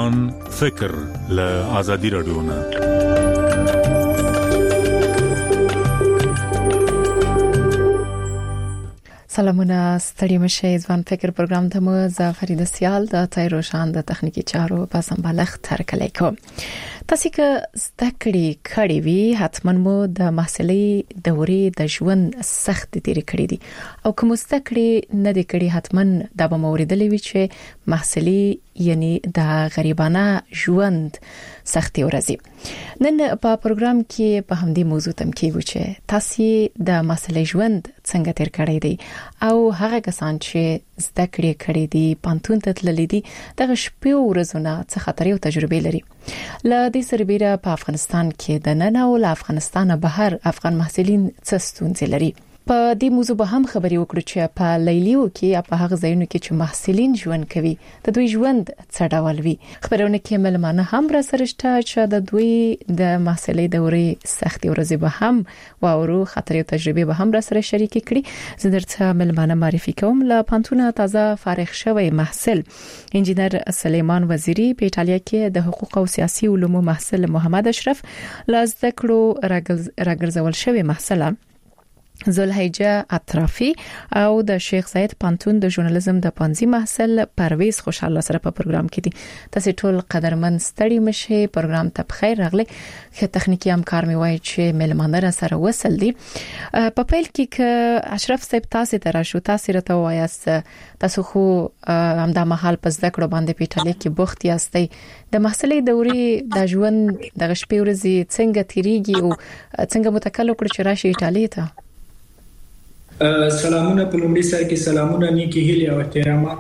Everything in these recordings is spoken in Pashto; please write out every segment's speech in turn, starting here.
ځوان فکر له آزادي رادیو نه. سلامونه ستړي مشه ځوان فکر پروګرام ته مو زفرید سیال د تایروشان د تخنیکی چارو په سمبالښت ترکلې کو. تاسو که ستکړی کړی وی حتما مو د محصلي دورې د ژوند سخت تیری کړی دي او کوم ستکړی نه دی کړی حتما د به موریدلې وی چې محصلي یعنی د غریبانه ژوند سختي ورزي. نن په پروګرام کې په همدې موضوع تم کېږو چې تاسو د محصلي ژوند څنګه تیر کړی دی او هغه کسان چې زده کړی دي پانتون ته تللی دي دغه شپې ورځونه څه خطرې او تجربې لري. ل دې سربېره په افغانستان کې د نن او افغانستان بهر افغان محصلین څه ستونزې لري. په دې موضوع به هم خبرې وکړو چې په لیلیو کې په هغه ځایونو کې چې محصلین ژوند کوي د دوی ژوند څه ډول وي. خبرونه کې ملمانه هم را سره شته چې د دوی د محصلي دورې سختي ورځې به هم واورو خطرې او تجربې به هم را سره شریک کړي. زه درته ملمانه معرفي کوم. له پانتونه تازه فارغ شوی محصل انجینر سلیمان وزیری په ایتالیا کې د حقوق او سیاسي علومو محصل محمد اشرف لازده کړو راګرځول شوی محصل زلحیجه اطرافی او د شیخ زاید پانتون د ژورنالیزم د پانزي محصل پرویز خوشاله سره په پروګرام کې دي. تاسو ټول قدرمن ستړي مشه پروګرام ته بخیر راغلي. خه تخنیکی همکار می وای چې ملمانه را سره وصل دي. په پیل کې ک اشرف صاحب تاسو ته راشو تاسو راته وایاست تاسو خو همدا محل پس ذکر باندې پیټلې کې بوخت یاستئ د محصلي دورې د ژوند د شپې ورځې څنګه تیریږي او څنګه متکلم کړ چې راشي ایتالیا ته. سلامونه په لومړي سر کې سلامونه نیکی هیله او احترامات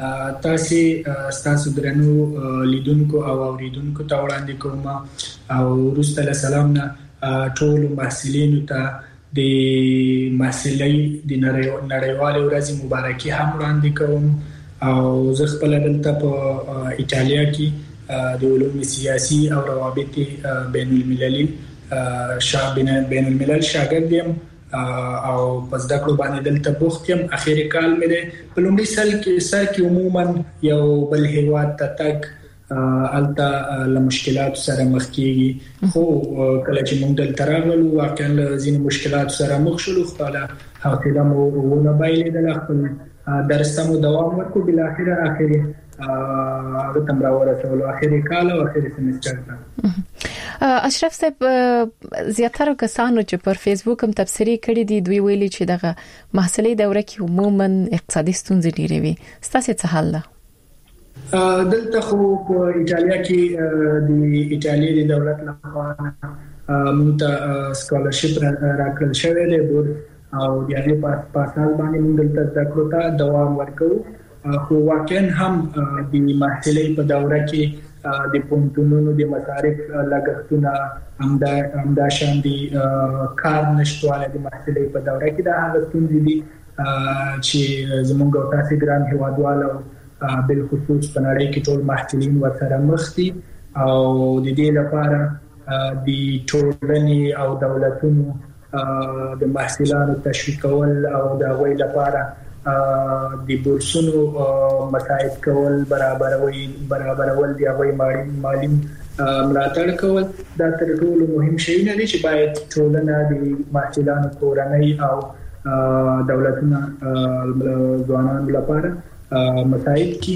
تاسو درنو لیدونکو او اوریدونکو ته وړاندې کوم او وروسته له سلام نه ټول محصلینو ته د محصلي د نړیوالې ورځې مبارکي هم وړاندې کوم او زه خپل دلته په ایتالیا کې د علوم سیاسي او روابط بین المللي شاګرد یم او پس دا کړو باندې دلته بوخت یم. اخیری کال مې په لومړي سر کې عموما یو بل هیواد ته تک الته له مشکلات سره مخ کیږي خو کله چې موږ دلته راغلو واقعا ځینې مشکلات سره مخ شولو خپل حوصله مو ونه بایلېدل خپل درس مو دوام ورکړو بل اخره اخیری هغه تم راورسولو اخیری کال او اخیری سمستر ته. اشرف صاحب زیاتره کسانو چې پر فیسبوک هم تبصرې کړې دي دوی ویلي چې دغه محصلي دوره کې عموما اقتصادي ستونزې ډېرې وي. ستاسو څه حل ده؟ دلته خو په ایتالیا کې د ایتالیا د دولت لخوا موږ ته سکالرشپ راکړل شوی دی او د هغې په اساس باندې موږ دلته زده کړو ته دوام ورکوو. خو واقعا هم د محصلي په دوره کې د پونتونونو د مصارف لګښتونه همدا شان دي کار نشټواله د محصلي په دوره کې دا هغه ستونزې دي چې زموږ او تاسو ګران هیوادوالو بل خصوص په نړۍ کې ټول محصلین ورسره مخ دي او د دې لپاره د ټولنې او دولتونو د محصلانو تشویقول او د هغوی لپاره د بورسونو مساعد کول برابرول دی هغوی مالی ملاتړ کول دا تر ټولو مهم شی نه دی چې باید ټولنه د محصلانو کورنۍ او دولتونه ځوانانو لپاره مساعد کی.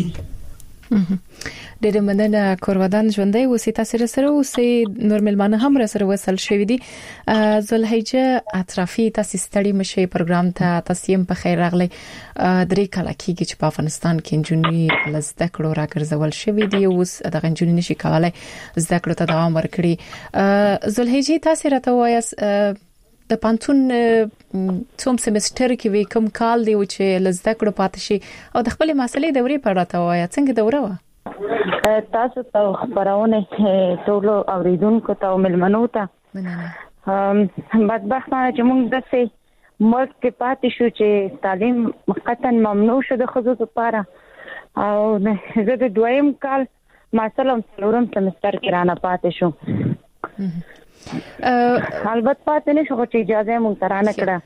ډېر مننه کورودان ژوندۍ اوسې تاسو سره اوسې نور ملمانه هم سره وصل شوې دي. زلحیجه اطرافی تاسو ستړي مشه پروګرام ته تاسو په خیر راغلي. درې کال کېږي چې په افغانستان کې انجونی لزده کړو راګرځول شوې دي اوس دغه انجونی نشي کولای زده کړو ته دوام ورکړي. زلحیجه تاسو راته وایاست د پانتون څوم سمستر کې وی کوم کال دی چې لزده کړو پاتې شي او د خپل مسلې دورې په اړه وایي څنګه دوره و؟ تاسو ته خبرونه ټول اوریدونکو ته ملمنو ته بدبختانه چې موږ داسې ملک کې پاتې شو چې تعلیم قطعا ممنوع شو د ښځو لپاره او زه د دویم کال مثلا څلورم سمستر کې رانه پاتې شو. البته پاتې نشو چې اجازه مونږ ترانه کړه.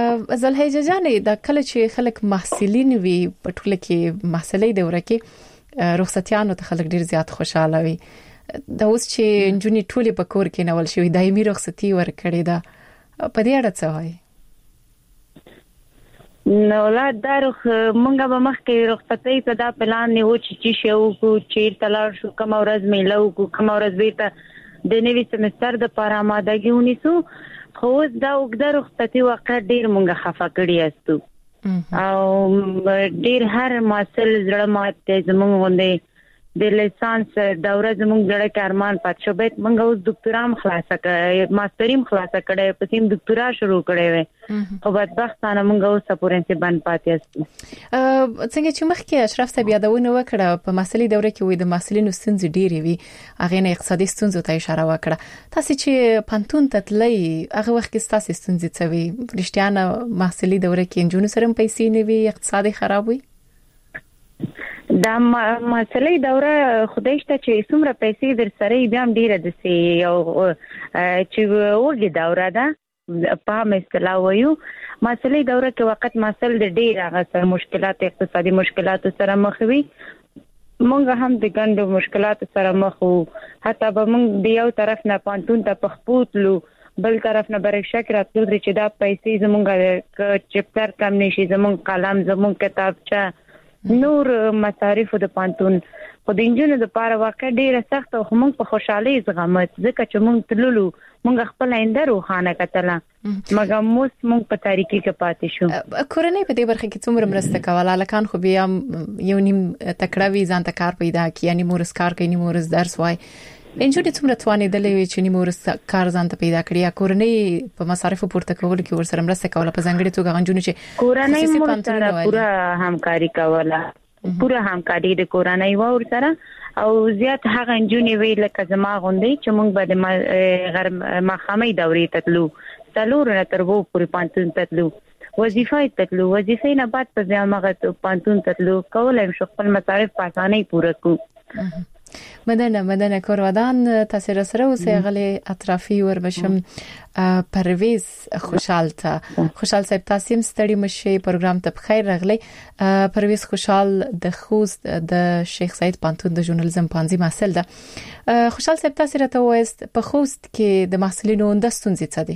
زلحیجه جانې د کله چې خلک محصلین وي په ټوله کې محصلي دوره کې رخصتیانو ته خلک ډیر زیات خوشاله وي. دا اوس چې جونی ټولې په کور کې نول شوی دایمي رخصتي ورکړې ده په دې اړه څه وایي؟ نو لا دروخ مونږه به مخکې رخصتي ته دا پلان نیو چې شو کو چې تلار شو کوم ورځ میلو کو کوم ورځ بیت د نوي سمستر د لپاره آمادګي ونیسو. خو دا وګړه رخصتي وخت ډیر مونږه خفه کړی استو او ډیر هر ماسل زړه ماته زمونږ غوندې د لیسانس دوره زمونږ جوړه کارمان پات شو بیت مونږ اوس ډاکټرام خلاصه کړه ماستریم خلاصه کړه پسیم ډاکټرا شروع کړې وې خو بدبختانه مونږ اوس پورنسي باندې پاتې استو. څنګه چې مخکې اشرف صاحب یادونه وکړه په مسلې دوره کې وې د محصلینو ستونزې ډېرې وي هغه نه اقتصادي ستونزو ته اشاره وکړه. تاسو چې پانتون ته تللی هغه وخت کې تاسو ستونزې څه وي؟ رښتیا نه محصلې دوره کې جنونو سره پیسې نه وي اقتصادي خراب وي؟ دا مسلې دوره خدای شته چې څومره پیسې در سره بیا هم ډیره د سي او چې وګړي دوره ده په مثلا وایو مسلې دوره کې وخت مسل د ډیر هغه سره مشکلات اقتصادي مشکلات سره مخ وي. مونږ هم د ګڼو مشکلات سره مخ وو حتی به مونږ د یو طرف نه پانتون ته پخپوتلو بل طرف نه برښه کې راتلو چې دا پیسې زمونږ چپټر کم نشي زمونږ قلم زمونږ کتابچه نور مصارف د پانتون خو د انجونو د لپاره واقع ډیره سخت او موږ په خوشحالي زغمت ځکه چې موږ تللو موږ خپل آینده روښانه کتله مګر موږ په تاریکی کې پاتې شو. کورنۍ په دې برخه کې څومره مرسته کوله؟ لکان خو بیا یو نیم تکړه وي ځان ته کار پیدا کی یعنی مورس کار کوي مورس درس وای انجونې څومره توانېدلې وي چې مورس کار ځان ته پیدا کړی یا کورنۍ په مصارف پورته کول کې ورسره مرسته کوله په ځنګړي توګه غنجونې چې کورنۍ مونږ پورا همکاري کوله پورا همکاري د کورنۍ و سره او زیات هغه انجونې وی لکه زما غوندې چې مونږ به مخامې دورې تتلو تلور نه تر وو پورې پانتون تتلو وظیفه نه بعد په ځای مغه پانتون تتلو کولای شو خپل مصارف په اسانۍ پوره کو. مدنه کورودان تاسو سره اوسې غلي اطرافي ور بشم پرویز خوشحال صاحب تاسو ستړي مشه پروګرام ته بخیر راغلی. پرویز خوشحال د خوست د شیخ سعید پانتون د ژورنالیزم پانځي محصل ده. خوشحال صاحب تاسو راته وایست په خوست کې د محصلینو د ستونزې څه دي؟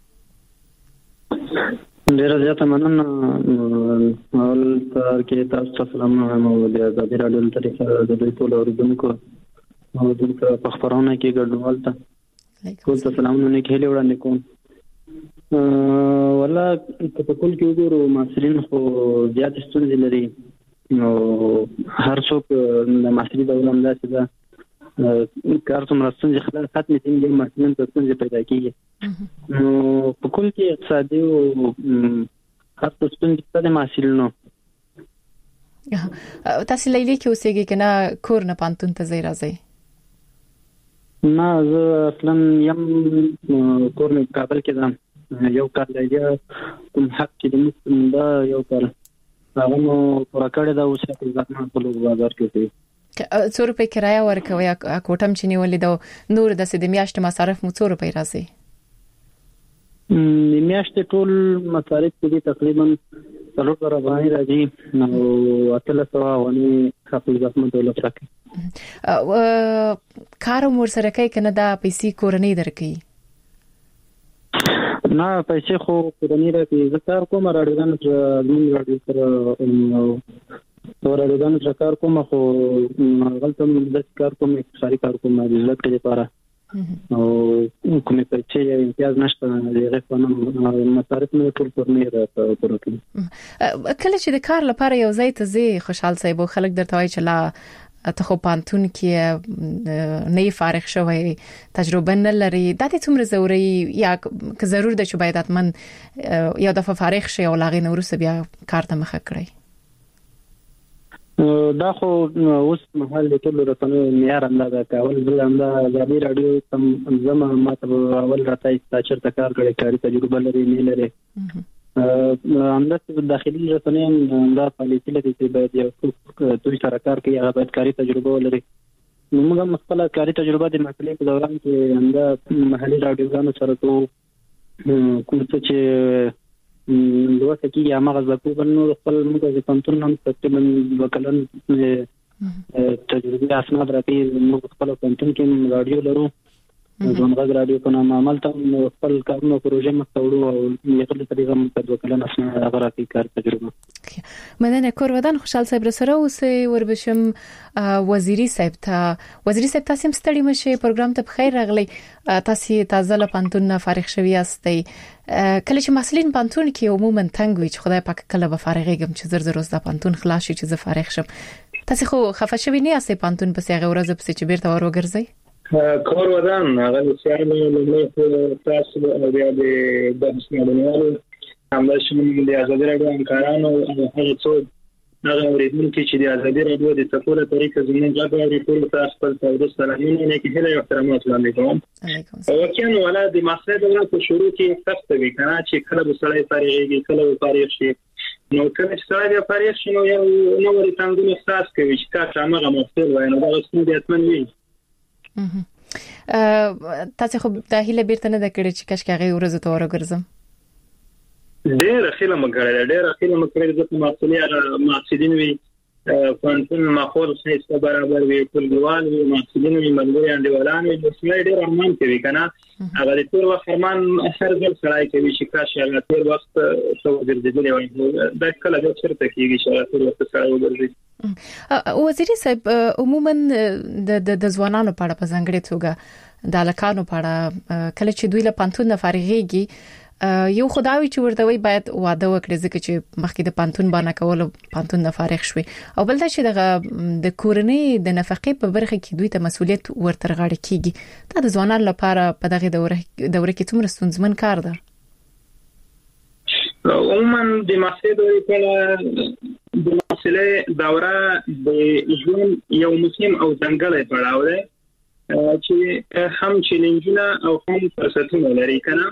ډیره زیاته مننه اول تر کې تاسو سلام نو د ازادي راډیو طریقه د دوی ټول اوریدونکو او د په خبرونه کې ګډون ته ټول سلامونه کې هلي وړاندې کوم. ولا په ټول کې وګورو محصلین خو زیات ستونزې لري نو هر څوک د محصلین د علم داسې ده کار څومره ستونزې خلک ختمې دي محصلین ته ستونزې پیدا کیږي نو په کل کې اقتصادي او هر څه ستونزې د محصلینو. تاسو لیلې کې اوسېږئ کنه کور نه پانتون ته ځای راځي؟ نه زه اصلا یم کور نه کابل کې ده یو کال دی کوم حق چې د مسلمان دا یو کال هغه نو پوره کړی دا اوس په ځکه په لوګ بازار کې دی 100 روپے کرایه ورکوي کوټم چې نیولې دا نور د سید میاشت مصارف مو 100 روپے راځي میاشت ټول مصارف دي تقریبا 300 باندې راځي نو اتل سوا ونی خپل ځمکه دولت راکړي کار مور سره کوي کنه دا پیسې کورنۍ درکې نه پیسې خو کورنۍ راکړي زه کار کوم راډیو سره ورادان کار کوم خو غلطه د کار کوم اقتصادي کار کوم د عزت لپاره او کومه پیسې یا امتیاز نشته د غفلت مصارف نه ټول پرنه راځي. کله چې د کار لپاره یو ځای ته زی خوشحال صاحب خلک درته وایي چې لا ته خو پانتون کې نه فارغ شوی تجربه نه لري دا د څومره ضروري یا که ضرور د چې باید اتمن یو دفعه فارغ شي او لاغې نور څه بیا کار ته مخه کړی دا خو اوس محل د ټول رسنیو معیار اندازه کول بل اندازه ازادي راډیو تم زما ماته اول راځي چې چرته کار کړي کاری تجربه لري نه لري اندازه داخلي رسنیو دا پالیسي لري چې باید یو دوی سره کار کوي هغه باید کاری تجربه ولري نو موږ مخکله کاری تجربه د مسلې په دوران کې اندازه محلي راډیوګانو سره کوم څه چې لوسه کې یا مغز په بنو خپل موږ د پنځون نن تقریبا وکلن تجربه اسناد راکې موږ خپل پوهنتون کې رادیو لرو ځوانغږ رادیو په نامه عمل ته خپل کارونه پروژه مخته وړو او یو طریقه موږ د وکیلان اسناد راکې کار تجربه مدن کورودان خوشحال صاحب سره اوسې وربشم وزیری صاحب تاسو ستړي مشه پروګرام ته بخیر راغلی تاسو تازه له پانتون نه فارغ شوی یاستئ کله چې مسلین پانتون کې عموما تنګ وي چې خدای پاک کله به فارغېږم چې زر روز د پانتون خلاص شي چې زه فارغ شم تاسو خو خفه شوی نه یاستئ پانتون پسې هغه ورځ پسې چې بیرته ورګرځي کور ودان هغه سیال له تاسو بیا د دښمنانو همدا شمول د ازادي راډیو همکارانو هغه څو هغه ورېدل چې د ازادي راډیو د تفوله طریقه زموږ غږ ریپورت تاسو خپل تاسو سلامونه نه کې هله احترامات وړاندې کوم او کله ولا د مسله د شروع کې سخت وي کنه چې کله به سړی فارغېږي کله به فارغ شي نو کله چې سړی فارغ شي نو یو نوې څنګه احساس کوي چې کار هغه مسله وای نو دا څه دي اتمن وي تاسو خو د هیله بیرته نه د کړی چې کاش هغه ورځ ته ورګرځم ډېر خیله مګړه د مسؤلیت مسؤلین وي پانتون ماحول څه برابر وي ټولګوال وي مسؤلین وي ملګری انډیوالان وي چې ډېر ارمان کوي کنه هغه د ټول وخت ارمان هر ځل سړی کوي چې کاش هغه ټول وخت څو ګرځېدلی وي دا کله د چرته کېږي چې ټول وخت سړی وګرځي وزیری صاحب عموما د ځوانانو په اړه په ځانګړي توګه د الکانو په اړه کله چې دوی له پانتون نه فارغېږي یو خدای چې ورته وي باید واده وکړي ځکه چې مخکې د پانتون باندې کول پانتون نه فارغ شوي او بل دا چې د کورنۍ د نفقې په برخه کې دوی ته مسؤلیت ورته غاړه کیږي دا د ځوانانو لپاره په دغه دوره کې څومره ستونزمن کار ده عموما د مسلې دوره د ژوند یو مهم او ځانګړی پړاو دی چې هم چیلنجونه او هم فرصتونه لري کنه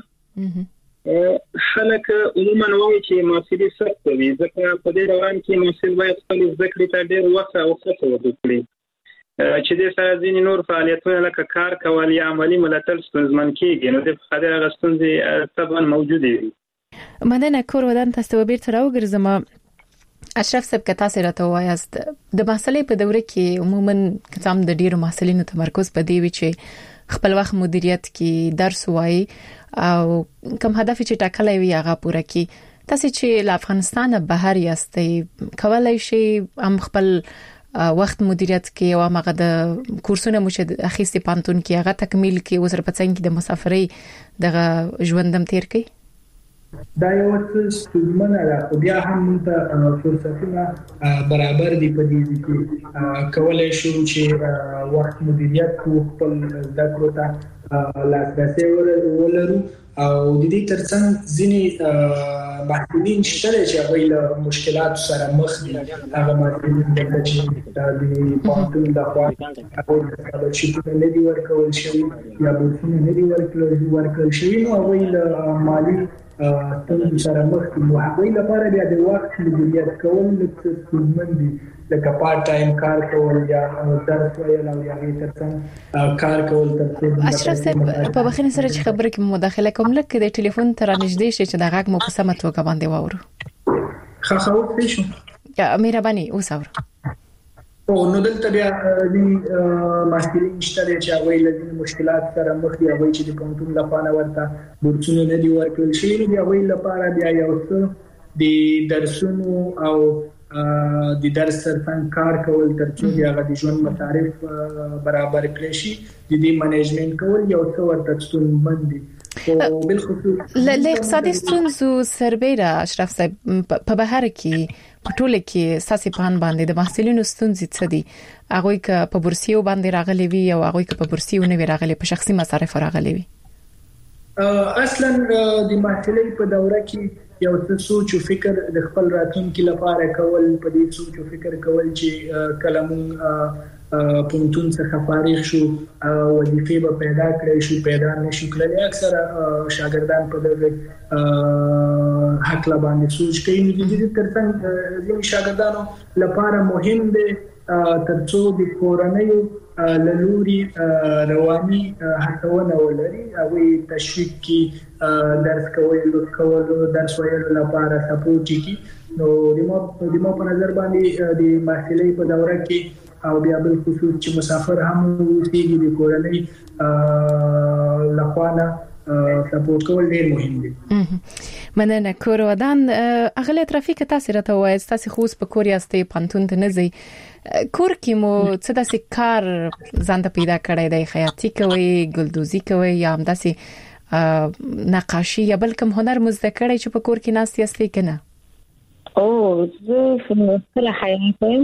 خلک عموما وایي چې مسلې سخت وي ځکه په دې روان کې مسلې باید خپل ذکر ته ډېر وخت او څه وکړي چې د سره ځینې نور فعالیتونه لکه کار کول یا عملی ملاتړ ستونزمن کېږي نو د خدای غستونځي طبعا موجود دي مننه کور ودان تاسو بیرته راوګرځم اشرف صاحب که تاسو راته وایاست د مسلې په دوره کې عموما کتاب د ډیرو مسلینو تمرکز په دی وی چې خپل وخت مدیریت کې درس وایي او کوم هدف چې ټاکلی وي هغه پوره کړي تاسو چې له افغانستان بهر یاستئ کولای شئ هم خپل وخت مدیریت کې او هغه د کورسونه مو چې اخیستي پانتون کې هغه تکمیل کې وسره پڅنګ کې د مسافرۍ دغه ژوندم تیر کړي دا یو څه ستونزمنه ده خو بیا هم ته فرصتونه برابر دي په دې کې کولای شو چې وخت مدیریت کو خپل ذکر ته لاسرسي ولرو او د دې ترڅنګ ځینې محصلین شته چې هغه له مشکلات سره مخ دي هغه محصلین چې د پانتون د خوا او د شپږ نه دي ورکول شوی یا بورسونه نه دي ورکول شوی نو هغه له مالی تاسو سره مخ دي نو هغه لپاره بیا د وخت مدیریت کول لږ دي لکه پارت ټایم کار کول یا درس ویل او یا ترڅنګ کار کول ترڅنګ اشرف صاحب په بخښنه سره چې خبره کې مداخله کوم لکه د ټلیفون تر نږدې شي چې د غږ مو په سمه توګه باندې واورو خاصو پېښو یا مهرباني اوسور او نو دلته بیا د ماسترین شته چې هغه له مشکلات سره مخ دي هغه چې د پانتون لپاره ورته بورسونه نه دي ورکول شي نو بیا هغه لپاره بیا یو څه د درسونو او د درس ترڅنګ کار کول ترڅو هغه د ژوند مصارف برابر کړي شي د دې منیجمنت کول یو څه ورته ستونزمن دي او بل خصوص له اقتصادي ستونزو سربېره اشرف صاحب په بهر کې په ټوله کې ساسي پان باندې د محصلینو ستونزې څه دي هغه ک په بورسیو باندې راغلي وي او هغه ک په بورسیو نه راغلي په شخصي مصارف راغلي وي اصلا د محصلین په دوره کې یو څه سوچ او فکر د خپل راتلونکي لپاره کول په دې سوچ او فکر کول چې کلمون پونتون څخه فارغ شو وظیفه به پیدا کړی شو پیدا نشو کړلی اکثره شاګردان په دغه حق لا باندې سوچ کوي نو د دې ترڅنګ د شاګردانو لپاره مهم دی ترڅو د کورنۍ لوري رواني هڅونه ولري او تشویق کی درس کول درس ویلو لپاره سپورټ کی نو د مو په نظر باندې د محصلین په دوره کې او بیا بل خصوص چې مسافر هم اوسېږي د کورنۍ لخوانه سپورټ کول ډیر مهم دي. مننه. کور ودان اغله ترافیک تاسو راته وایي تاسو خو په کوریا ستې پانتون ته نه ځي کور کې مو څه داسې کار ځان ته پیدا کړی دی خیاطي کوي ګلدوزي کوي یا هم داسې نقاشي یا بل کوم هنر مزده کړی چې په کور کې ناست یاستئ کنه؟ او زه فلسفه حیاتي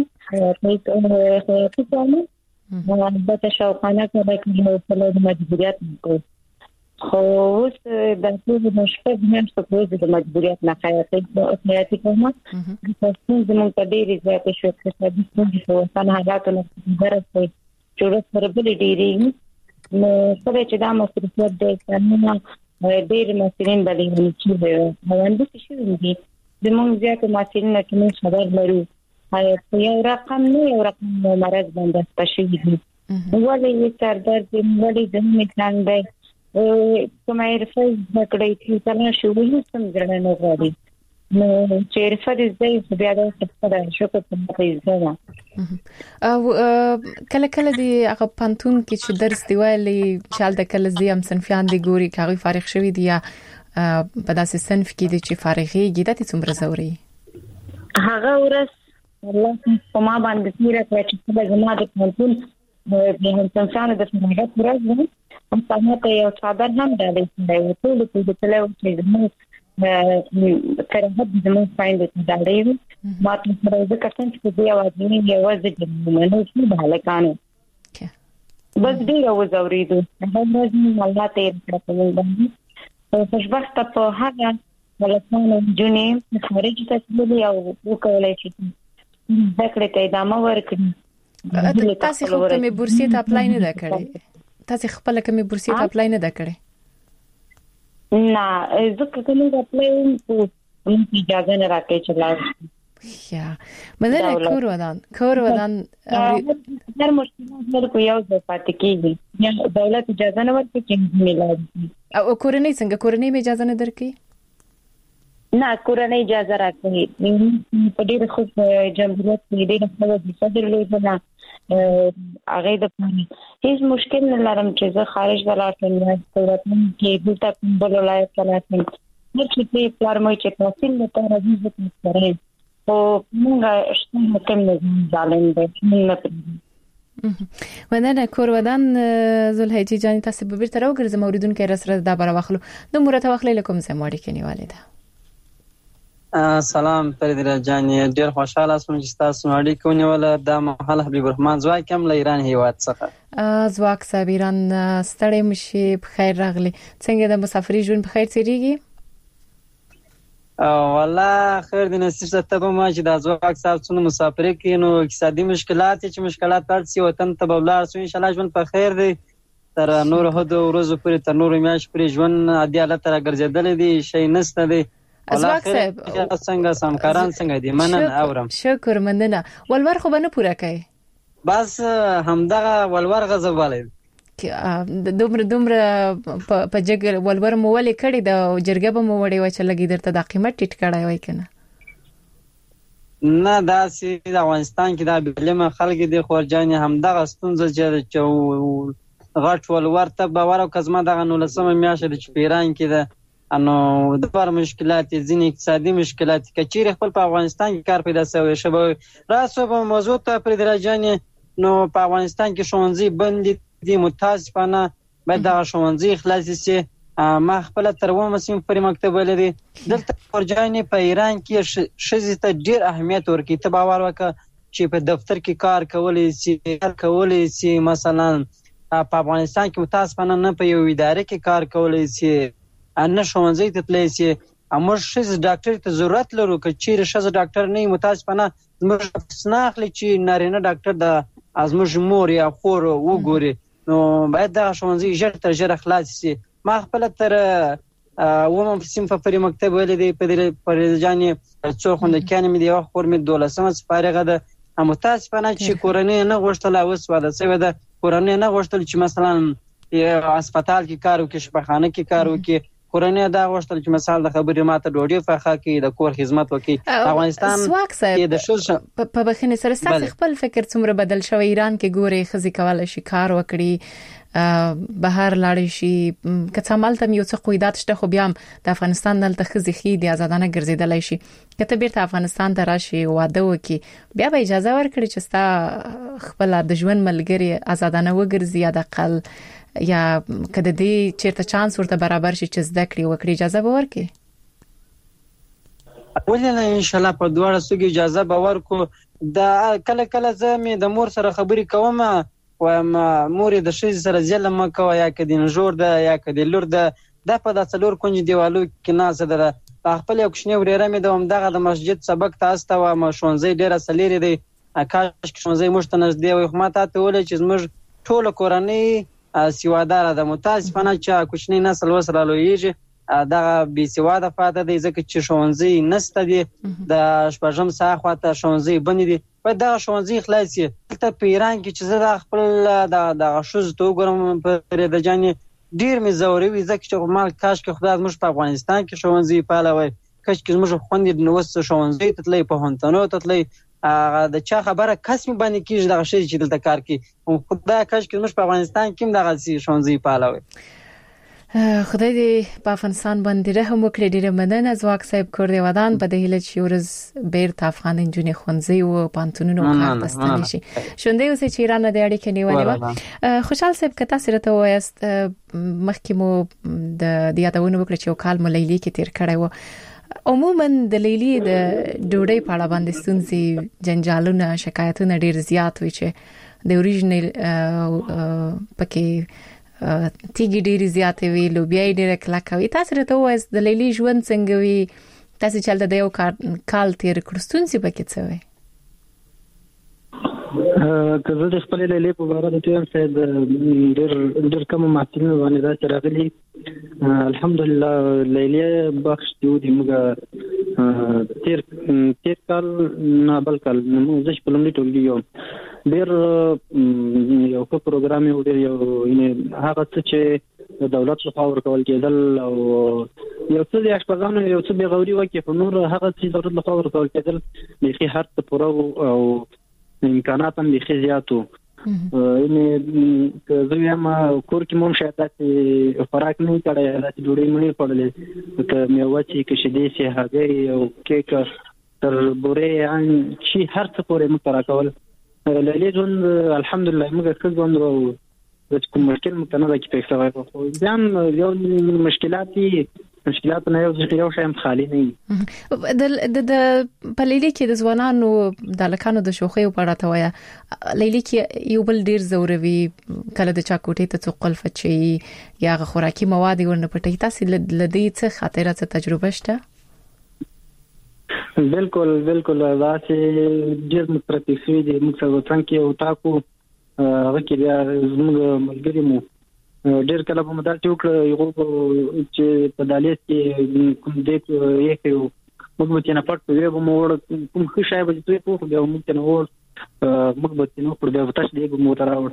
کوم د شوقانه کوي په لور مجبوریت کوي خو اوس د ټول مشکل هم څه د مجبوریت نه حیاتي کوم تاسو زموږ په ډېر ځای کې شو چې د څه څه حالاتو نه درته جوړه سره بل ډېری نو سره چې دا مصرفیت د قانون ډېر مسلین بلې چې وایي چې دي زموږ ځکه مسلین نه کوم خبر لرو یو رقم نه یو رقم مرز باندې تشریح دي ولې سردرد ولې زموږ څنګه کومه رفض وکړي چې څنګه شو وي سم ځړنه نه غواړي نو چې رفض دې بیا د څه شو په ځای او کله کله دی هغه پانتون کې چې درس دی ویلي چې د کله زی هم صنفیان دی ګوري کاغي فارغ شوی دی یا په داسې صنف کې دی چې فارغيږي د څومره زوري هغه ورس الله په ما باندې تیرا کړ چې زما د پانتون به هم څنګه د فارغت ورځ هم څنګه یو صادر هم دی ټول په تلو چې زموږ فرهاد زموږ فایند ته دی ما ته سره د کسان چې دی आवाज نه یوازې د منو چې بالکانو بس دی او زوریدو هغه ورځ الله ته پرته باندې خوشبخت په هغه ولسمانو جونې خارج ته تللی او وکولای شي ذکر ته ادامه ورکړي تاسو خپل کومې بورسي ته اپلای نه دا کړی تاسو خپل کومې بورسي ته اپلای نه دا کړی نه ځکه کومه اپلای په اجازه نه راکې چلای یا مدنه کور ودان هر مشکل کو یو د پاتې کیږي یا دولت اجازه نه ورکړي چې میلاد او کورنۍ څنګه کورنۍ اجازه نه درکې نه کورنۍ اجازه راکړي په ډېر خو جمهوریت کې ډېر خبره دي صدر لویدنه هغه د هیڅ مشکل نه لرم چې زه خارج دلاتم یا دولت کې دلته بل ولایت دلاتم نو چې په پلارموي چې تحصیل ته راځي کړئ او موږ شته کوم ځالم دې نه ودان کور ودان زلهجی جان تاسو به بیرته راوګرځم اوریدونکو رسره دا بر واخلو د مرته واخلې لکم زموږ کې نیواله ده سلام پردیرا جان ډیر خوشاله اسم چې تاسو اړیکې ونیول د محل حبیب الرحمن زواک هم له ایران هیواد څخه زواک صابران ستړي مشي بخیر راغلي څنګه د مسافرۍ ژوند بخیر تیریږي والله خیر د نصیب ته ما چې د زواک صاحب څونه مسافرۍ کې نو اقتصادي مشکلات چې مشکلات پاتې وطن ته بلار سو ان شاء الله ژوند په خیر دی تر نور هدو ورځو پورې تر نور میاش پورې ژوند عادي حالت را ګرځیدل دي شي نسته دی زواک صاحب څنګه سمکاران څنګه دي منن اورم شکر مننه ولور خو بنه پوره کوي بس همدغه ولور غزباله دومره په جګر ولور مو ولې کړی د جرګه به مو وړي و چې لګي درته د قیمت ټیټ کړای وای کنه نه دا سي د افغانستان کې دا بلمه خلک دي خورجاني همدغه ستونزه چې غټ ولور ته باور او کزما دغه نو لسمه میاشه د چپیران کې ده انو د بار مشکلات ځینې اقتصادي مشکلات کچیر خپل په افغانستان کې کار پیدا شوی شبه راسو په موضوع ته پر درجانې نو په افغانستان کې شونځي بند دي متاسفانه باید دا شونځي خلاص شي ما خپل تر و مسیم پر مکتب لري دلته ورجانې په ایران کې شزي ته ډیر اهمیت ورکړي ته باور وکړه چې په دفتر کې کار کولای شي مثلا په افغانستان کې متاسفانه نه په یو ادارې کې کار کولای شي ان شونځي ته تللی شي امر شز ډاکټر ته ضرورت لرو چې چیرې شز ډاکټر نه متاسفانه موږ سناخلی چې نارینه ډاکټر د ازموږ مور یا خور وګوري نو باید دا شونځي ژر تر ژره خلاص شي ما خپل تر ومن فسیم په پری مکتب ولې په پرځانې څو خوند کانه مې دی خور مې 12 فارغه ده متاسفانه چې کورنۍ نه غوښتل اوس واده سوی ده کورنۍ نه غوښتل چې مثلا هسپتال کې کار وکړي شفاخانه کې کار وکړي کورنۍ دا غوښتل چې مثال د خبرې ماته ډوډۍ پخه کړي، د کور خدمت وکړي. افغانستان کې د ښځو په بخښنې سره ستاسو خپل فکر څومره بدل شوی؟ ایران کې ګوري ښځې کولای شي کار وکړي، بهر لاړ شي، کته مالته یو څه قیدات شته، خو بیا د افغانستان دلته ښځې خې د آزادانه ګرځیدلای شي. کته بیرته افغانستان ته راشي واده وکړي، بیا به اجازه ورکړي چې ستا خپل د ژوند ملګری آزادانه وګرځي، یا د اقل یا کده دې چیرته چانس ورته برابر شي چې زده کړې وکړي، اجازه به ورکړي؟ ولې نه، ان شاء الله په دواړه سوګي اجازه به ورکو. دا کله کله زه مې د مور سره خبرې کوم، وایم مور د ښځې سره ظلم مکوه، یا کدي نجور ده یا کدي لور ده، دا په د څلور کونج دیوالو کې ناسه ده. خپل یو کوچنی وريره مې دوم دغه د مسجد سبق تاسو و ما شونځي ډیره سلیری دی، کاش شونځي مشته نږدې وي. خو ما ته ولې چې زموږ ټول کورنۍ سیوادار ده، متاسفانه چې کوچنی نسل وسره لویږي دغه بي سیواده فاده دی، ځکه چې شونځي نسته دي، د شپږم ساعه خواته شونځي بنې دي، په دغه شونځي خلاصي. ته په ایران کې چې زه د خپل د شوز تو ګورم په د جاني ډیر مې زوري، ځکه چې مال کاش کې خدای زموږ په افغانستان کې شونځي پالوي، کاش کې زموږ خوندې نو وس شونځي تطلې په هونتنو تطلې د چا خبره قسم باندې کیږي دغه شی چې دلته کار کوي. خدای کاش کې زموږ په افغانستان کې دغه شونځي پالوي. خدای دې په افغانستان باندې رحم وکړي. ډیره مننه زواک صاحب کور دی ودان په دې هله چې ورځ بیرته افغان انجونې خونځي او پانتونونو کار دستنی شي. شوندې اوسې چې ایران د اړیکې نیولې و. خوشحال صاحب کته سره ته وایست مخکې مو د یادونه وکړه چې وکال ملیلی کې تیر کړی و. عموما د لیلی د ډوډۍ په اړه باندې ستونزې، جنجالونه، شکایتونه ډیر زیات وي چې د اوریجنل پکې تیګي ډیری زیاتې وی، لوبیا ډیره کلکه وي. تاسو راته وایي د لیلی ژوند څنګه وي؟ تاسو چلته د یو کال تیر کړستون سی پکې څه وي؟ که زه د خپل لیلی په اړه د تیم سره ډیر کوم معلومات باندې دا راغلي. الحمدلله لیلی بخش دی موږ تیر کال نه بل کال موږ ځکه په لومړي ټولګي یو ډیر یو ښه پروګرام یو ډیر یو هغه څه چې دولت څخه ورکول کېدل او یو څه د اشپزانو یو څه بغوري وکي په نور هغه چې دولت له خوا ورکول کېدل بيخي هر څه پوره او امکانات هم بيخي زیاتو. زه یم کور کې مون شاید چې خوراک نه کړی، چې ډوډۍ مې خوړلې، که میوه چې کې شیدې سي هګۍ او کیک تر بورې ان شي هر څه پورې مترا کول. لیلی ژوند الحمدلله موږ ښه ژوند ورو، د کوم مشکل متنه کې پیښ شوی، خو ځان یو مشکلات نه یو شایم خالی نه. د په لیلی کې د ځوانانو د لکانو د شوخي په اړه ته وایي. لیلی کې یو بل ډیر زوروي، کله د چا کوټې ته څوقل فچي یا خوراکي مواد ورنه پټي. تاسو لدې څه خاطره څه تجربه شته؟ بالکل دا چې ډیر مترتیفي دي. موږ څنګه څنګه یو تاکو هغه کې بیا زموږ ملګری مو ډیر کله په مدار ټوک یو چې په دالیس کې کوم دې یې یو موږ چې نه پټ ویو مو کوم ښه شای به دوی په بیا موږ ته نو موږ به نو پر بیا تاسو دې مو تراوړ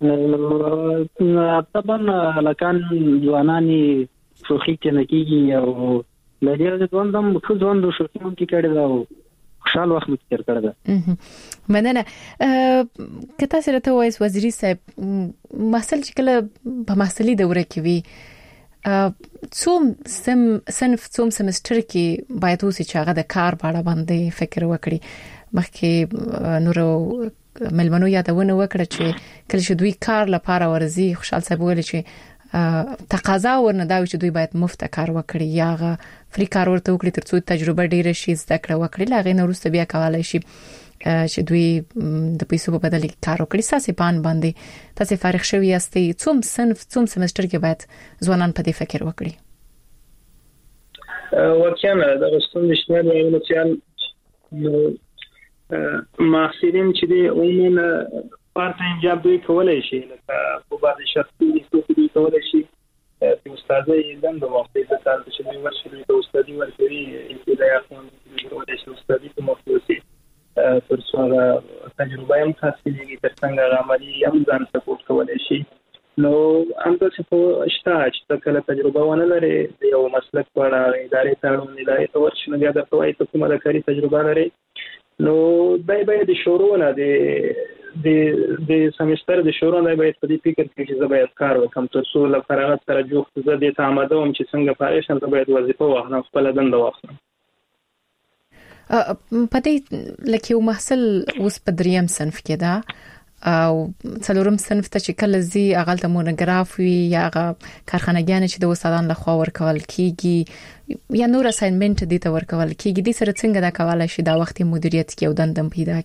طبعا لکان ځوانانی شوخي کې نه کیږي او لږه ځوان دم خو ځوان د شوخي کې کړي دا خوشحال وخت مو تیر کړی دا. مننه. کته سره ته وایي وزیری صاحب محصل چې کله په محصلي دوره کې وي څوم سمستر کې باید اوسې چې هغه د کار په اړه باندې فکر وکړي. مخکې نورو ملمنو یادونه وکړه چې کله چې دوی کار لپاره ورزي، خوشحال صاحب ویل چې تقاضا ورنه دا چې دوی باید مفت کار وکړي یا فری کار ورته وکړي ترڅو تجربه ډیره شي، زده کړه وکړي، لاغې نو وروسته بیا کولای شي چې دوی د پیسو په بدل کې کار وکړي. ساسې پان باندې تاسو فارغ شوی یاستئ، څوم سمستر کې باید ځوانان په دې فکر وکړي؟ واقعا دا غوښتل نشته د ایموشن محصلین چې دی عموما پارت ټایم جاب دوی کولای شي، لکه په بعض شخصي دوی کولای شي چې استادي دند وخت د کار چې دوی ورشي د استادي ورکوي ابتدایي خون کولای شي استادي په مخصوصي تر څو تجربه هم حاصلېږي، تر څنګه عملي هم ځان سپورټ کولای شي. نو همدا څه شته چې کله تجربه ونه لري یو مسلک په اړه ادارې ته ادارې ته ورشي نو بیا د فوای ته کومه د کاري تجربه لري نو دای باید د شورونه د سمستر د شورونه باید په دې فکر کې چې زه باید کار وکم ترڅو له فراغت سره جوخت زه د تعامد وم چې څنګه پاره شم باید وظیفه واخلم خپل دنده واخلم پدې لکه یو محصل اوس په دریم صنف کې ده او څلورم صنف ته چې کله زی اغلته مونوګراف وی یا کارخانهګان چې د استادان لخوا ورکول کیږي یا نور اساینمنت دي ته ورکول کیږي د سره څنګه دا کولای شي دا وخت مدیریت کې او دندم پیدا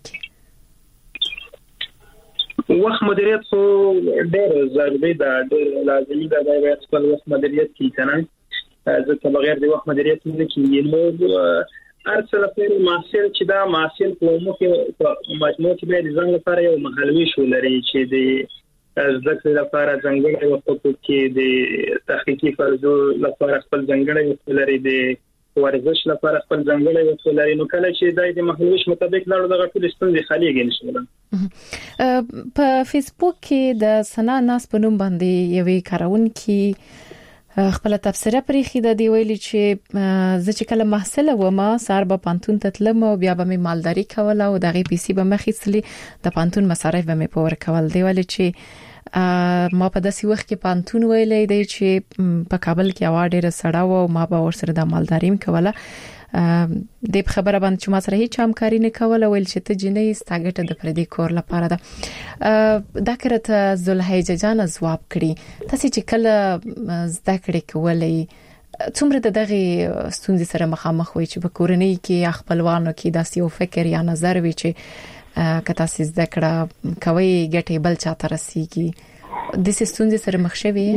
کړي وخت مدیریت خو ډېر ضروري ده ډېر لازمي ده د خپل وخت مدیریت کې کنه ځکه بغیر د وخت مدیریت نه کیږي نو ارسل په محصول چې دا محصول په مجموع کې به ځان لپاره یو مهالوي شو لري چې د ذکر لپاره ځنګړی وخت کې د تحقیقي فرضو لپاره خپل ځنګړی وخت لري د ورزش لپاره خپل ځنګړی وخت لري نو کله چې د مهالوي مطابق لاړو دغه ټول ستونزې خالیږي ان شاء الله په فیسبوک کې د سنا ناس په نوم باندې یوې کارونکي خپل تفسیره پرېخي د دی ویلي چې زه چې کله محصل وم سار به پانتون ته تلم او بیا به مې مالداري کوله او دغه پیسې به مخېسلي د پانتون مصارف به مې پور کول دی ویلي چې ما په داسې وخت کې پانتون ویلې دی چې په کابل کې هوا ډېره سړه و او ما به ورسره د مالداري کوله د خبره باندې چې ما سره هیڅ همکاري نه کوله ویل چې ته جنې ستاګټه د پردي کور لپاره ده دا کرته زلحیجه جان ځواب کړي تاسو چې کله زده کړې کولې څومره دغه ستونزې سره مخامخ وي چې په کورنۍ کې خپلوانو کې داسې یو فکر یا نظر وي چې کته سې زده کړه کوي ګټې بل چاته رسیږي د ستونزې سره مخ شوي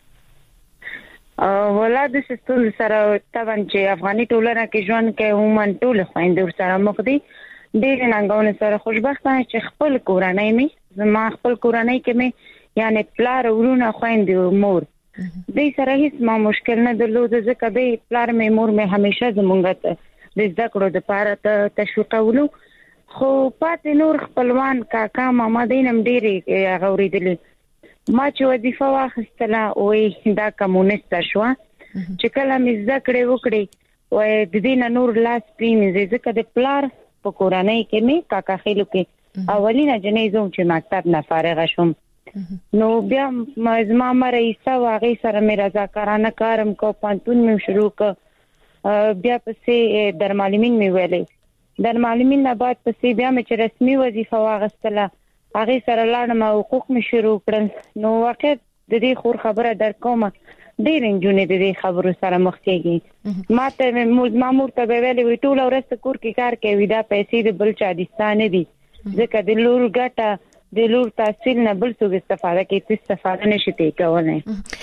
ولا د ستون سره طبعا چې افغاني ټولنه کې ژوند کې عموما ټول خويندې سره مخ دي ډېر ننګونه سره خوشبختانه چې خپل کورنۍ می زما خپل کورنۍ کې می یعنی پلار ورونه خويندې مور دې سره هیڅ ما مشکل نه درلود ځکه دې پلار می مور می همیشه زمونږ ته د زده کړو د لپاره تشویقولو خو پاتې نور خپلوان کاکا ماما دینم ډېری غوړېدلې ما چې وظیفه واخیستله وې دا کمونیست شو چې کله مې ذکر وکړي وې د دې نور لاس پینځه ځکه د پلار په کورنۍ کې مې کاکا خېلو کې اولینه جنې زوم چې مکتب نه فارغ شوم نو بیا زما رئیسه واغې سره مې رضاکارانه کارم کو پانتون مې شروع ک بیا پسې درمالمین مې ویلې درمالمین نه بعد پسې بیا مې چې رسمي وظیفه واغستله هغه سره لاړم حقوق مې شروع کړل نو واقع د دې خور خبره در کومه ډېر انجونې د دې خبرو سره مخ کېږي ماته مامور ته ویلې وی ټول ورسته کور کې کار کوي دا پیسې د بل چا دي ستانه دي ځکه د لور ګټه د لور تحصیل نه بل څه استفاده کوي استفاده نشي کولای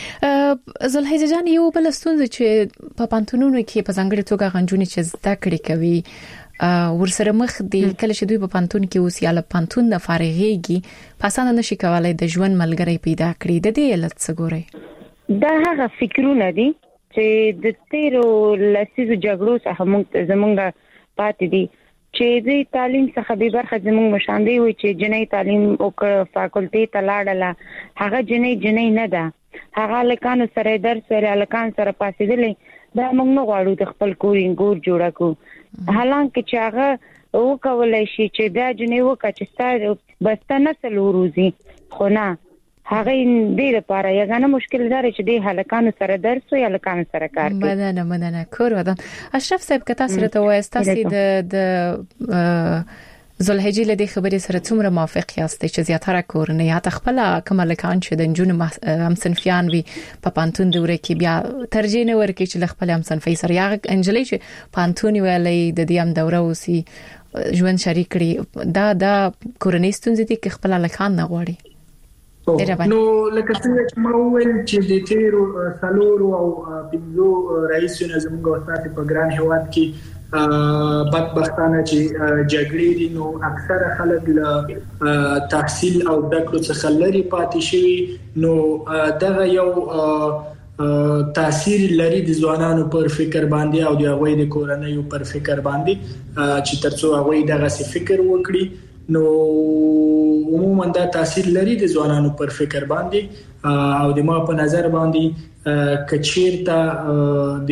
زلحیجه جان یو بل ستونزه چې په پانتونونو کې په ځانګړي توګه غنجونې چې زده کړې کوي ورسره مخ دي کله چې دوی په پانتون کې اوس یا له پانتون نه فارغيږي پاسانه نشي کولای د ژوند ملګری پیدا کړي د دې علت څه ګوري دا هغه فکرونه دي چې د تیرو لسیزو جګړو څخه زمونږ پاتې دي چې د تعلیم څخه به برخه زمونږ مشاندې وي چې جنۍ تعلیم او فاکولټي ته لاړله هغه جنۍ نه ده هغه لکانو سره درس ویل لکان سره پاسېدلې دا موږ نه غواړو د خپل کور جوړه کو حالانکه چې هغه وکولای شي چې دا جنۍ وکړي چې ستاسو بسته نسل وروزي خو نه هغه دې لپاره یګانه مشکل دار چې د هلکانو سره درس او هلکانو سره کار کوي مننه کور ودان اشرف صاحب کته سره ته وایي تاسو د زلحیجه له دې خبرې سره څومره موافق یاست چې زیاتره کورنۍ یا خپل کوم لکان چې د جون هم صنفیان وي په پانتون دوره کې بیا ترجیح نه ورکړي چې خپل هم صنفي سره یا انجلې چې پانتون ویلې د دې هم دوره اوسي ژوند شریک کړي دا کورنۍ ستونزې دي چې خپل لکان نه غواړي نو لکه څنګه چې ما وویل چې د تیرو سالورو او بنزو رئیسونه زموږ وسات په ګران هواد کې بدبختانه چې جګړې دي نو اکثره خلک له تحصیل او دکړو څخه لري پاتې شي نو دغه یو تاثیر لري د ځوانانو پر فکر باندې او د هغوی د کورنۍ پر فکر باندې چې ترڅو هغوی دغه فکر وکړي نو عموما دا تاثیر لري د ځوانانو پر فکر باندې او د ما په نظر باندې کچیرته د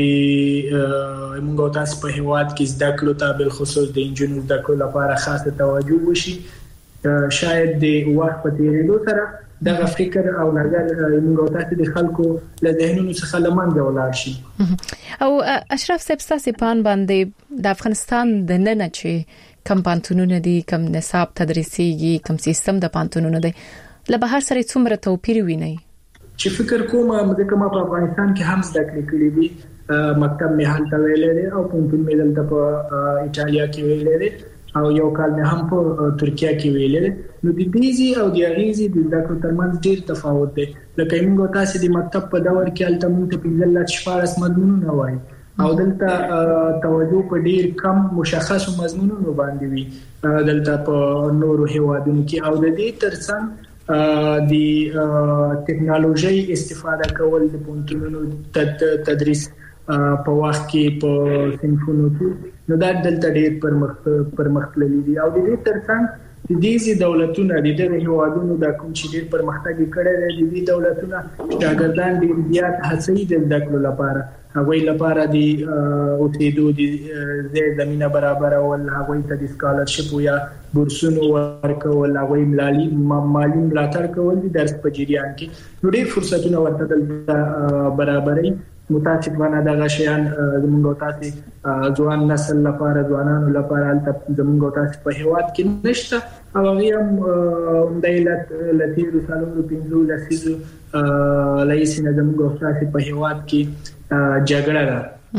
موږ تاسو په هیواد کې زده کړو ته بل خصوص د انجینر زده کړو لپاره خاصه توجه وشي شاید د وخت په تیریدو سره دغه فکر او نظر موږ تاسو د خلکو له ذهنونو څخه لمنځه ولاړ شي. او اشرف صاحب تاسو پان باندې د افغانستان د نن چې کم پانتونونه دي کم نصاب تدریسيږي کم سیستم د پانتونونه دي له بهر سره څومره توپیر ویني چې فکر کوم ځکه ما په افغانستان کې هم زده کړې دي مکتب مې هلته ویلې دي او پونتون مې دلته په ایتالیا کې ویلې دي او یو کال مې هم په ترکیه کې ویلې دي نو د دیزي او د اغیزي د زده کړو ترمنځ ډېر تفاوت دی لکه موږ تاسو د مکتب په دور کې هلته موږ ته 15 مضمونونه وایي او دلته توجه په ډیر کم مشخصو مضمونونو باندې وي دلته په نورو هیوادونو کې او د دې ترڅنګ د ټکنالوژي استفاده کول د پونتونو تدریس په وخت کې په سنفونو کې نو دا دلته ډیر پرمختللي دي او د دې ترڅنګ د دې دولتونو د دې هیوادونو د کوم چې ډیر پرمختګ کړي دي د دې دولتونو شاګردان ډیر زیات هڅې د زده کړو لپاره هغوی لپاره د اوسېدو د زمينه برابر او هغوی ته د سکالرشپ یا بورسونو ورکول هغوی مالی ملاتړ کول د درس په جریان کې نو ډېر فرصتونه ورته برابرۍ متاسفانه دغه شیان زموږ تاسو ځوان نسل لپاره ځوانانو لپاره زموږ تاسو په هیواد کې نشته او هغه هم د لتیر سالونو 15 لسیزو لایسینه زموږ تاسو په هیواد کې جګړه ده.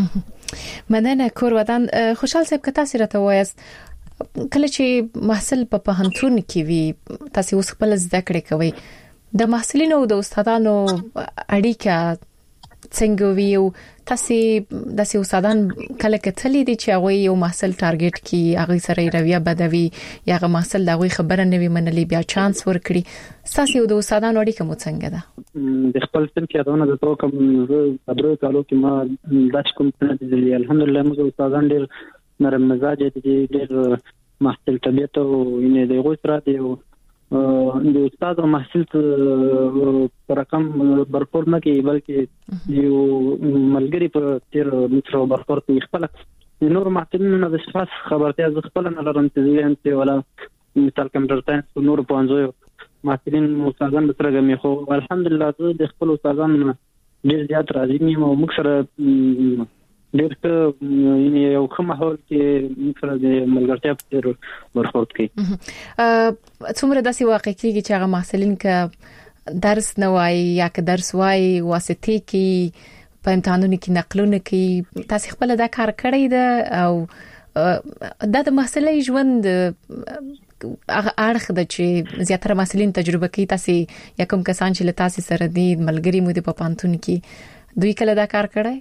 مننه کور ودان خوشحال صاحب که تاسو راته وایست کله چې محصل په پوهنتون کې وي تاسو اوس خپل زده کړې کوي د محصلینو او د استادانو اړیکه څنګه ویو تاسو د استادان کله کتلې دي چې هغه یو محصل ټارګټ کی هغه سره رویه بدوي یا هغه محصل دغه خبره نه وي منلې بیا چانس ورکړي تاسو د استادانو اړیکه مو څنګه ده د خپل سم کې ادونه د توکم خبرو کالو کې ما داش کوم څه دي الحمدلله موږ استادان ډېر نرم مزاج دي ډېر محصل طبيعت او نه دی غوښتره دی د استاد او محصل پر رقم برپور نه کې بلکې یو ملګری په تیر مترو برپور کې خپل نور محصلینو د صفات خبرتیا ز خپل نه لرم چې ولا مثال کمپیوټر ساينس نور پوهنځو محصلین استادان سره غمي خو الحمدلله د خپل استادان ډیر زیات راضي مې او موږ سره ډېر یو کوم ماحول کې سره د ملګرتیا په برخورد کوي څومره داسې واقع کېږي چې هغه محصلین ک درس نه وایي یا ک درس وایي واسطې کې په امتحانونو کې نقلونه کوي تاسو خپل دا کار کړی ده او د محصلې ژوند اړخ د چې زیاتره محصلین تجربه کوي تاسو یا کوم کسان چې له تاسو سره دي ملګری مو د پانتون کې دوی کله دا کار کړی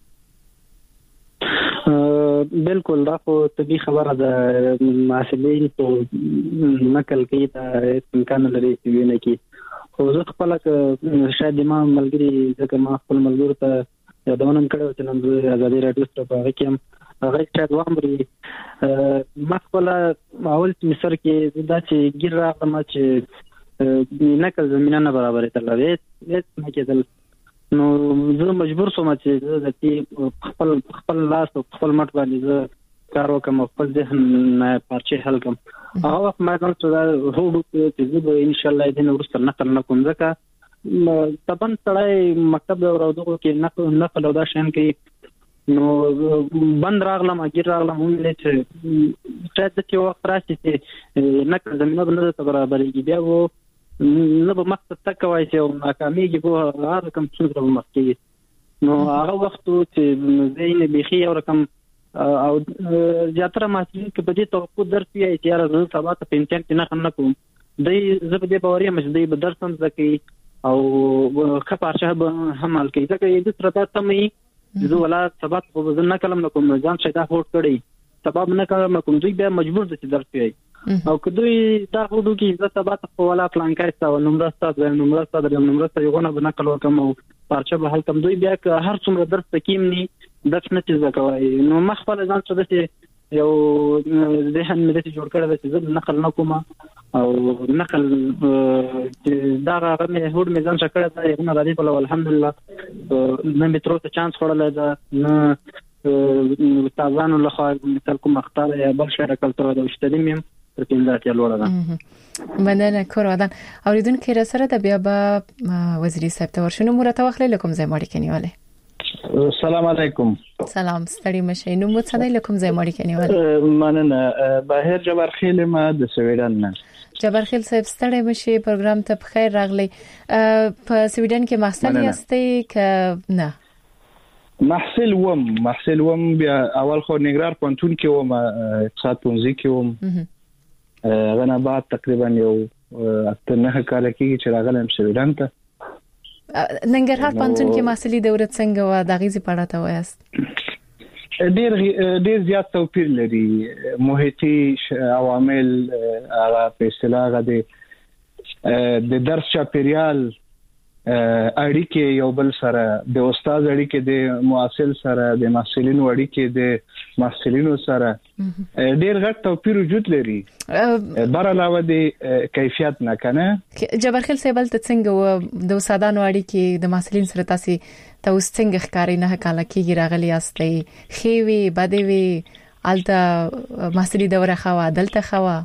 بالکل دا خو طبي خبره ده محصلین په نقل کې دا امکان لري چې ویني کې خو زه خپل شاید ما ملګری ځکه ما خپل ملګری ته یادونه کړو چې نن آزادي رادیو سره په هغه کې هغه چې وامري ما خپل اول مصر کې دا چې ګیر راغلم چې نقل زمينه نه برابرې تلوي نه کېدل نو زه مجبور شوم چې د خپل لاس او خپل مټ باندې زه کار وکم خپل ذهن نه پارچه حل کوم هغه وخت ما ځان ته هوډ چې زه ان شاء الله دې ورسره نقل نکوم ځکه طبعا سړی مکتب راوځو کې نقل او دا شین کې نو بند راغلم اګیر راغلم ولې چې چې وخت راشي چې نقل زمينه باندې برابرېږي بیا وو نه به مقصد تکوي چې ناکاميږي په هر کوم څه سره مخکې نو هغه وخت چې زین بيخي او رقم او زیاتره محصلین کې په دې توقع درس یې چې راځي سبا ته پنځه کې نه خنه کوم دې زبدې باوري مجدي به درس هم ځکه او خپارشه هم حل کوي ځکه دې سره تاسو مې زه ولا سبا په ځنه کلم نه کوم ځان شیدا هوټ کړی سبب نه کلم کوم دوی به مجبور دي چې درس یې او کدوې دا وډو کې زه سبا ته ولا پلان کوي او نمبر یو نه بنا کول کوم او پارچه به حل کوم دوی بیا هر څومره درس تکیم ني درس نه چې زکوي نو مخ په ځان څه دي یو ذهن مې د جوړ کړی چې زه نقل نکوم او نقل دا هغه مې هوډ مې ځان شکړه ته یو غالي په الحمدلله نه مې تر اوسه چانس خورلای دا نه استادانو له خوا مثال کوم اختار یا بل شي راکړل دا وشتلې مې تر پینځه یا لوړه ده مننه کورودان اوریدونکو را سره د بیا به وزیر صاحب ته ورشنو مرته واخلې لکم زې ماړي کنيواله السلام علیکم. سلام ستړي مشه نو مو څه دی لکم زې ماړي کنيواله مننه بهر جبرخیل ما د سویډن نه. جبرخیل صاحب ستړي مشه پروګرام ته بخیر راغلی. په سویډن کې محصل یاستئ ک نه محصل وم بیا اول خو نګرار پونتون کې وم اقتصاد پونځي کې وم غنا بعد تقریبا یو اته نه کال کې چې راغلم سویډن ته. ننګرهار پونتون کې محصلي دوره څنګه و د غیزي پړه ته وایست؟ ډیر زیات توپیر لري محیطي عوامل هغه په اصطلاح د درس چاپیریال اړیکې یو بل سره د استاد اړیکې د معاصل سره د محصلینو اړیکې د محصلینو سره ډیر غټ توپیر وجود لري بر علاوه د کیفیت نه کنه. جبرخیل صاحب ته څنګه د استادانو اړیکې د محصلین سره تاسو ته اوس څنګه ښکاری نه کاله کېږي راغلی یاستئ خېوي بدوي الته محصلي دوره خوا دلته خوا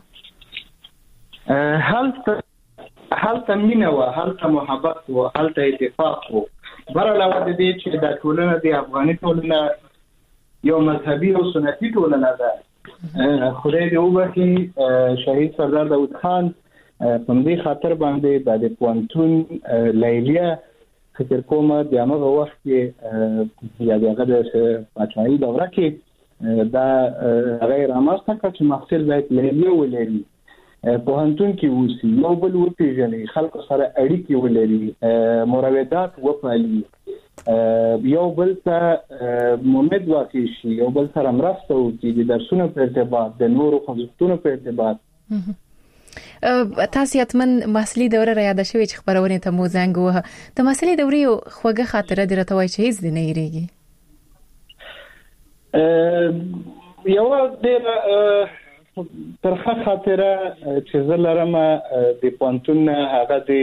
حالته مینه و حالته محبت و حالته اتفاق و بر علاوه د دې چې د ټولنه د افغاني ټولنه یو مذهبي او سنتي ټولنه ده. خدای دې وبخي شهید سردار داود خان په دې خاطر باندې د پونتون لیلیه فکر کوم د هغه وخت کې یا دغه د پاتمایي دوره کې دا غیر اماسته چې محصل باید لیلیه ولري په هنتون کې وسی یو بل وپیژني خلکو سره اړیکې ولري مراودات وپالي یو بل ته مومد واقع شي یو بل سره مرسته وکړي د درسونو په ارتباط د نورو خوځښتونو په ارتباط. تاسو یتمن محصلي دوره را یاد شوي چې خبرونه ته مو زنګ وه د محصلي دورې خوږه خاطره درته وای چې هیڅ نه یریږي؟ یو ډېر ترخه خاطره چې زه لرم د پونتون هغه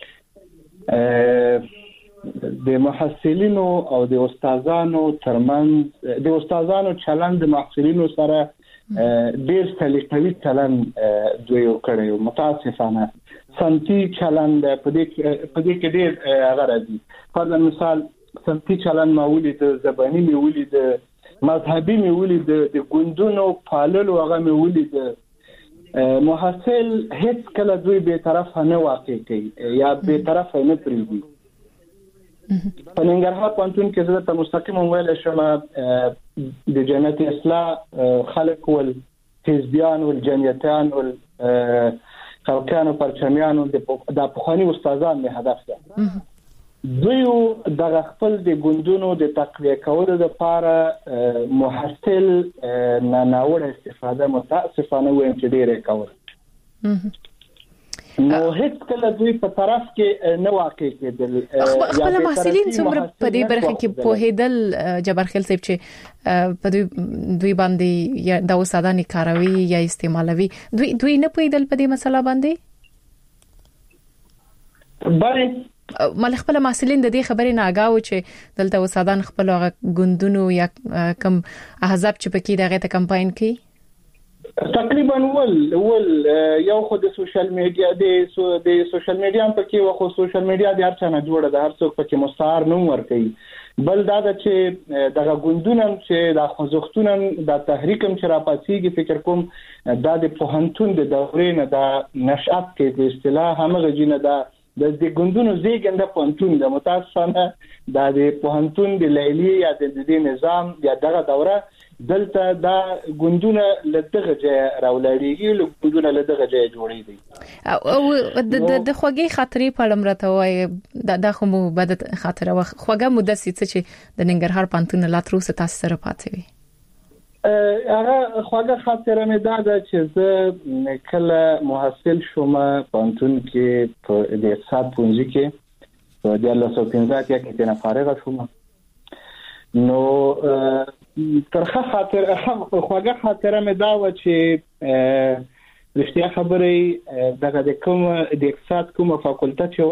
د محصلینو او د استادانو ترمنځ د استادانو چلند د محصلینو سره ډېر سلیقوي چلند دوی وکړي متاسفانه سنتي چلند په دې کې ډېر هغه راځي. په مثال سنتي چلند ماولي د زبانی میولي د مذهبي میولي د ګوندونو پاللو هغه میولي د محصل هیڅ کله دوی به طرف نه واقع کوي یا به طرف نه پریږي. په ننګرهار پونتون کې زه ته مستقیم ویل شم د جمعیت اصلاح خلک ول حزبيان ول جمعیتان ول خلکانو پرچمیانو د پخوانی استادان نه هدف ده. دوی د خپل د ګوندونو د تقویه کولو لپاره محصل نه ناوړه استفاده متاسفانه وایم چې ډیره کوي. نو هیڅ کله دوی په طرف کې نه واقع کېدل. خپل محصلین څومره په دې برخه کې په هیدل جبرخیل صاحب چې په دوی باندې یا د استادانو کاروي یا استعمالوي دوی نه پېدل په دې مسله باندې؟ بله مال خپل محصلین د دې خبرې نه آگاه چې دلته استادان خپل غوندونو یا کم احزاب چې پکې دغه ته کمپاین کوي تقریبا ول یو خو د سوشل میډیا د سوشل میډیا په کې خو سوشل میډیا د هر چا نه جوړه ده هر څوک پکې مستعار نوم ورکوي بل دا چې دغه غوندونم چې د خوځښتونم د تحریکم چې راپاتېږي فکر کوم دا د پوهنتون د دورې نه د نشأت کې د اصطلاح همغه جنه د غوندونو زیږنده پوهنتون د متاسفانه د پوهنتون د لیلی یا د دې نظام یا دغه دوره دلته دا غوندونه لدغه ځای راولېږي غوندونه لدغه ځای جوړېږي او د خوږی خاطرې په لمرته وای د خمو بد خاطره خوږه مده چې د ننګرهار پانتون لا تر اوسه تاسو سره پاتې وي هغه خوږه خاطره مې ده چې زه کله محصل شوم پانتون کې په د اقتصاد پونځي کې په 2015 کې نه فارغ شوم نو ترخه خاطر خوږه خاطره مې دا و چې رښتیا خبرې دغه د کوم د اقتصاد کومه فاکولټه چې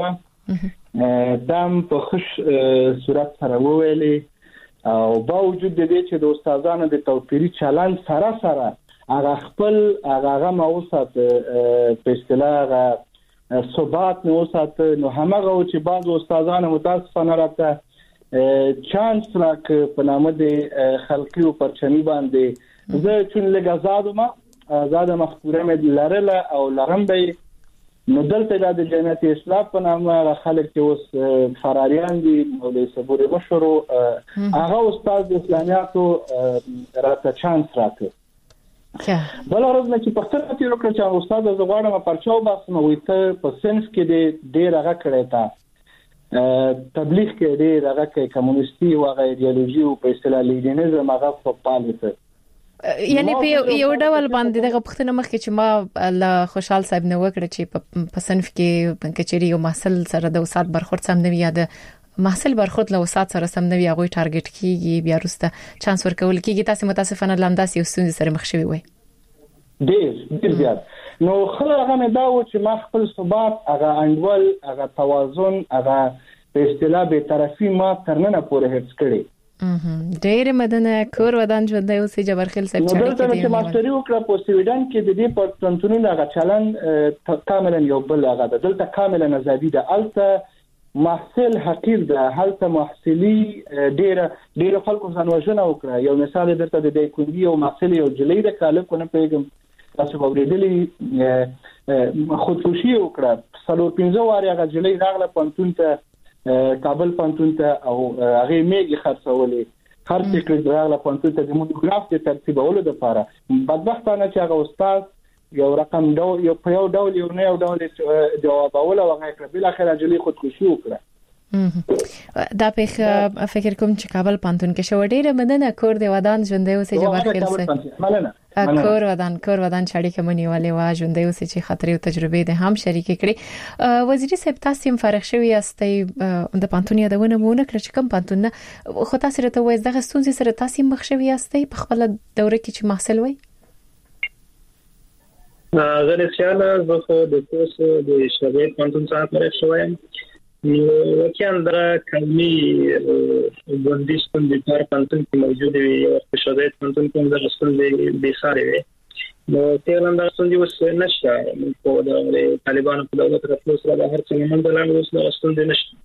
و دام په خوش صورت سره وویلې او باوجود د دې چې د استادانو د توپیري چلند سره هغه خپل هغه موثق په اصطلاح ثبات نو سات نو همغه چې بعض استادانو متاسفانه راته چانس راک په نامه د خلقي او پرچمي باندې زه چې لګ آزاد مفکوره مې لرله او لرم به نو دلته د جنت اسلام په نامه خلک چې اوس فراریان دي مولوي صبوري مشورو هغه استاد اسلامیاتو راته چانس راکړ بل ورځ چې پښتنه تیر کړ چې استاد زغواړم پرچاو باسم وي ته په سنس کې ډېر هغه کړی تا تبلیغ کې ډېر هغه کې کمونیستي او هغه ایدئولوژي او په اصطلاح لیډینزم هغه په پالیته یعنی په یو ډول باندې دغه پښتنه مخ کې چې ما له خوشحال صاحب نو وکړه چې په صنف کې کچېری او محصل سره د استاد برخورد سم نه یاد محصل برخورد له استاد سره سم نه هغه ټارګټ کیږي بیا وروسته چانس ورکول کیږي تاسو متاسفانه لامداسي وسوند سره مخ شوی وي ډېر زیات نو خلک هغه مې دا و چې ما خپل ثبات هغه انډول هغه توازن هغه په اصطلاح به طرفي ما ترنه پورې هڅ کړی ډېر مدنه کور ودان ژوند دی اوسې جبرخیل صاحب چې د ماستری وکړه په سویډن کې د دې پښتونونو هغه چلن کاملا یو بل هغه دلته کاملا ازادي ده الته محصل حقیر ده هلته محصلي ډېر خلکو ځانوژنه وکړه یو مثال درته د دې کوندي او محصل یو جلې د کاله کو نه پیغام تاسو باورېدلې خودکشي وکړه څلور 15 واره هغه جلې راغله پانتون ته کابل پانتون ته او هغه میګي خرڅولې خرڅ کړی راغله پانتون ته د مونوګراف د ترتیبولو لپاره بدبختانه چې هغه استاد یو رقم یو په یو ډول یو نه یو ډول جوابول او هغه کړ بل اخر جلې خودکشي وکړه دا په فکر کوم چې کابل پانتون کې شو ډېر مدنه کور دی ودان ژوند دی اوسې جبرخیل سره کور ودان چاړي کومنی والے وا ژوند دی اوسې چې خطرې او تجربه ده هم شریک کړي وزیر صاحب تاسو هم فارغ شوی یاستئ د پانتون یادونه مونږ کړ چې کوم پانتون خو تاسو راته وایي دغه ستونزې سره تاسو مخ شوی یاستئ په خپل دوره کې چې محصل وای غیر سیاله زه د کوس د شباب پانتون څخه فارغ شوم وکیان در کلمی بندیستون بیکار پانتون که موجود وی و شدایت پانتون که در اصول بیخاری وی و تیغلان در اصول دیوز نشتا من در طالبان و دولت رفلوس را در هر چنمان در لانگوز در اصول دی نشتا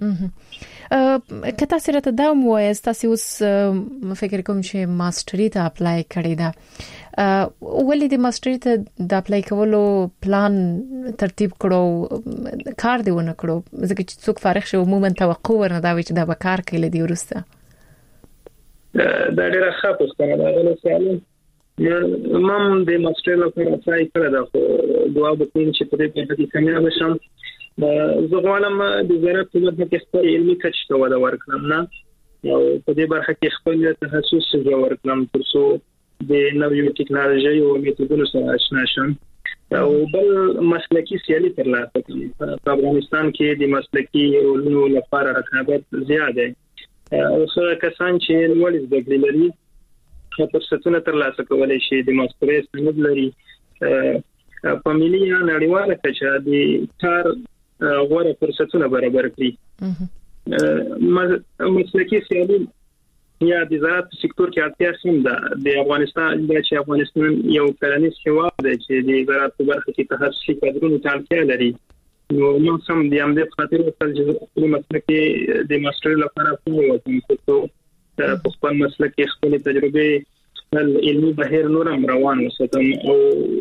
که تاسو راته دا وایي تاسو اوس فکر کوم چې ماستری ته اپلای کړی دا ولې د ماستری ته د اپلای کولو پلان ترتیب کړو کار دی ونه کړو ځکه چې څوک فارغ شو عموما توقع ورنه دا وي چې دا به کار کوي لدی ورسته دا ډیره ښه پوښتنه ده غواړم مم د ماستری لپاره اپلای کړی دا خو دعا وکړم چې په دې کې کامیاب شم زه غواړم د زراعت په برخه کې خپل علمي کچه ته وده ورکړم نه او په دې برخه کې خپل تخصص ورکړم ترڅو د نویو ټکنالوژي او میتودونو سره آشنا شم او بل مسلکی سیالي ترلاسه کړم په افغانستان کې د مسلکی علومو لپاره رقابت زیاته او څو کسان چې لوړ زده کړې لري فرصتونه ترلاسه کولای شي د ماستری سند لري په ملي یا نړیواله کچه د کار غوړه فرصتونه برابر کړي مسلکی سیالي یا د زراعت سکتور کې اړتیا هم ده د افغانستان یو کلنیز هیواد دی چې د زراعت په برخه کې تخصصي کادرونو ته اړتیا لري نو موږ هم د همدې خاطر خپل مسلکی د ماستری لپاره کوم په خپل مسلکی خپل تجربه علمي بهیر نورم روان وساتم او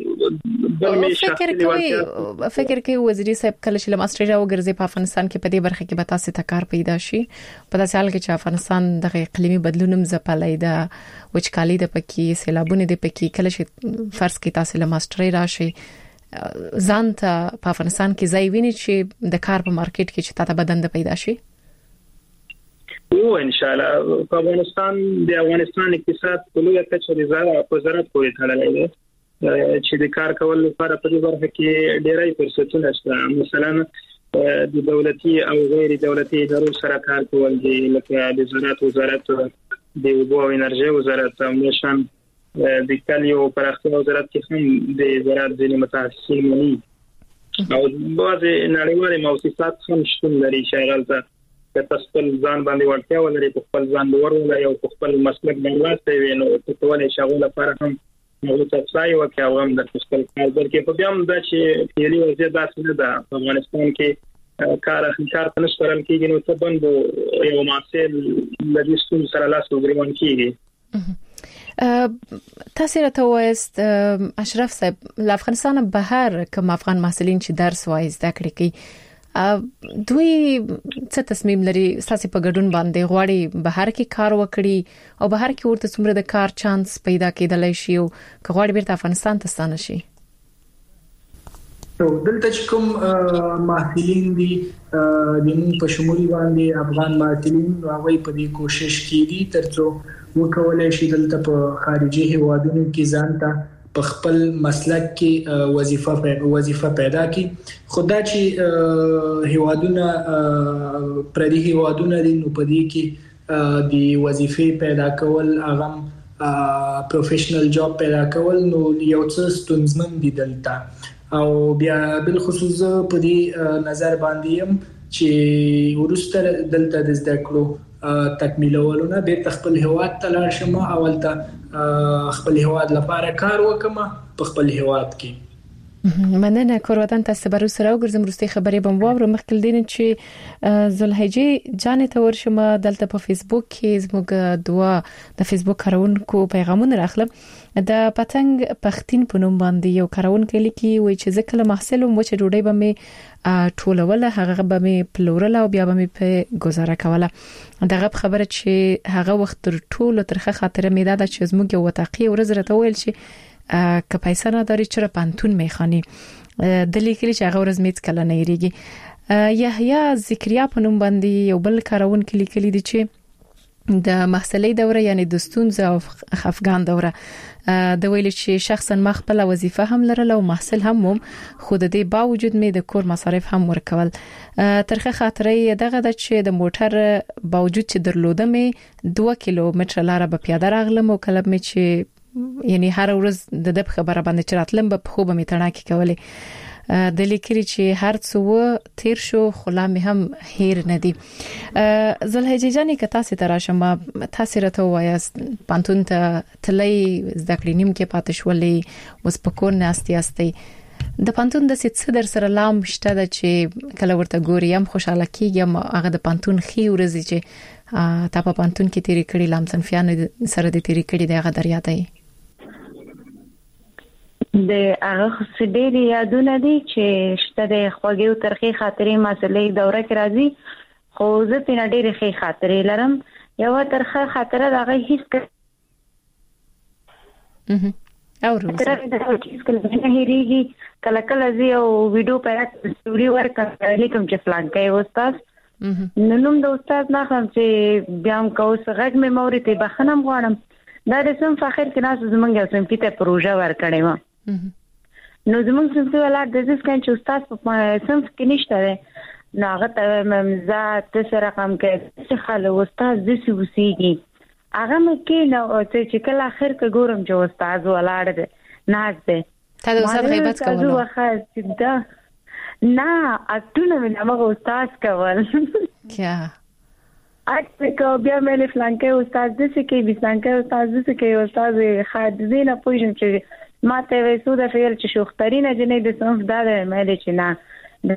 فکر کوي وزیر صاحب کله چې ماستری راوګرځي په افغانستان کې په دې برخه کې به تاسو ته کار پیدا شي په داسې حال کې چې افغانستان د اقلیمي بدلونم زپلای دا وچکالي د پکې سیلابونه د پکې کله چې فرض کې تاسو له ماستری راشي ځان ته په افغانستان کې ځای ویني چې د کار په مارکیټ کې چې تاسو بدن د پیدا شي او ان شاء الله په افغانستان د افغانستان اقتصاد په لویه کچه د زراعت پورې تړلی دی چې د کار کول لپاره په دې برخه کې ډېرای فرصتونه شته مثلا د دولتي او غیر دولتي ادارو سره کار کول دي لکه د زراعت وزارت د اوبو او انرژي وزارت همداشان د کلیو پراختیا وزارت کې هم د وزارت ځینې متخصصین مني او بعض نړیوال مؤسسات هم شتون لري چې هغه ته خپل ځان باندې ورتیا ولري په خپل ځان باور ولري او په خپل مسلک باندې وي نو په ټولنې شغله لپاره هم نو تاسو یو کې اوم د خپل کار کې په بیا هم د چې پیلي وضعیت داسې نه ده په افغانستان کې کار تنشترل کېږي نو څه بند یو معاصل لږ سره لاس وګرځون کېږي تاسو راته وایست اشرف صاحب له افغانستان بهر کوم افغان محصلین چې درس وایي زده کړې کوي دوی څه تصمیم لري ساسي په ګډون باندې غواړي بهر کې کار وکړي او بهر کې ورته څومره د کار چانس پیدا کېدلای شي او غواړي بیرته افغانستان ته ستانه شي دلته چې کوم محصلین دي د موږ په شمول باندې افغان محصلین هغه په دې کوشش کوي ترڅو وکولای شي دلته په خارجي هیوادونو کې ځان ته په خپل مسلک کې وظیفه پیدا کړي خدا چې هیوادونه پردي هیوادونه دي نو په دې کې د وظیفې پیدا کول هغه پروفیشنل جاب پیدا کول نو یو څه ستونزمن دي دلته او بیا بل خصوص په دې نظر باندې هم چې ورسته دلته د زده کړو تکمیلولونه به خپل هواد ته لاړ شم او ولته خپل هواد لپاره کار وکم په خپل هواد کې مننه کوروتن تاسو برو سره وګرځم روستي خبرې بم وره مخکې دین چې زلحجې جانې ته ورشم دلته په فیسبوک کې زموږ دوا د فیسبوک کارونکو پیغامونه راخلم د پتنګ پختین په نوم باندې یو کارونکو لیکي وای چې ځکه محصل مو چې ډوډۍ به می ټولوله هغه به می پلورل او بیا به می په گزاره کوله دغه خبره چې هغه وخت تر ټولو ترخه خاطره می ده چې زموږ یو وتاقي ورزره ته ویل چې که پیسې نه داري چې پانتون میخاني د لیکلي چې هغه ورځ میت کله نه یریږي یحیی ذکریا په نوم باندې یو بل کارونکو لیکلي دي چې د محصلې دوره یعنی د ستونزې او خفګان دوره د ویل چې شخصا مخبل وظیفه هم لرله او محصل هم خو د دې باوجود مې د کور مصارف هم ورکول ترخه خاطرې دغه د چې د موټر باوجود چې درلوده مې 2 کیلومتر لاره به پیاده راغلم او کله مې چې یعنی هر ورځ د خبره باندې چراتلم په خو به مې تڼاکې کولې د لیکري چې هر څو تیر شو خلامه هم هیر نه دي زلحجې جانې که تاسو تراشم تاسو راته وایاست پانتون ته تلې زده کړې نیم کې پاتې شولې وس پکور نه استي د پانتون د څه در سره لام شته د چې کله ورته ګوري هم خوشاله کیږم هغه د پانتون خي ورزي چې تا په پانتون کې تیری کړی لام صنفیان سره د تیری کړی دغه دریا دی د هغه سړي یادونه دي چې شته د خوږی او ترخی خاطرې مسلې دوره کې راځي خو زه په نړۍ ښه خاطرې لرم یو ترخه خاطره دغه هیڅ او روزه کله هریږي کله کله زه یو ویډیو پر استوري ورکړم لیکم چې فلان کې استاد نوم د استاد نه هم چې بیا هم کوس غږ مې موري ته بخنم غواړم دا د سم فخر کې ناس زمونږ یو سم پیته پروژه ورکړې و نو زمونږ څنګه ولر د دې څنګه چې استاد په سم کې نشته نو هغه ته ممزه تاسو رقم کې چې خاله استاد د څه وسیږي هغه مې نو چې کله اخر کې ګورم چې استاد ولر دی ناز دی تا د استاد غیبت کول نو واخه دا نه اټونه مې هغه استاد کول کیا اته کو بیا مې فلانکې استاد د څه کې بيسانکې استاد د څه کې استاد خادزینه پوجم چې ما ته وېسو د فعل چې شوخترینه جنې د صنف دا مې چې نه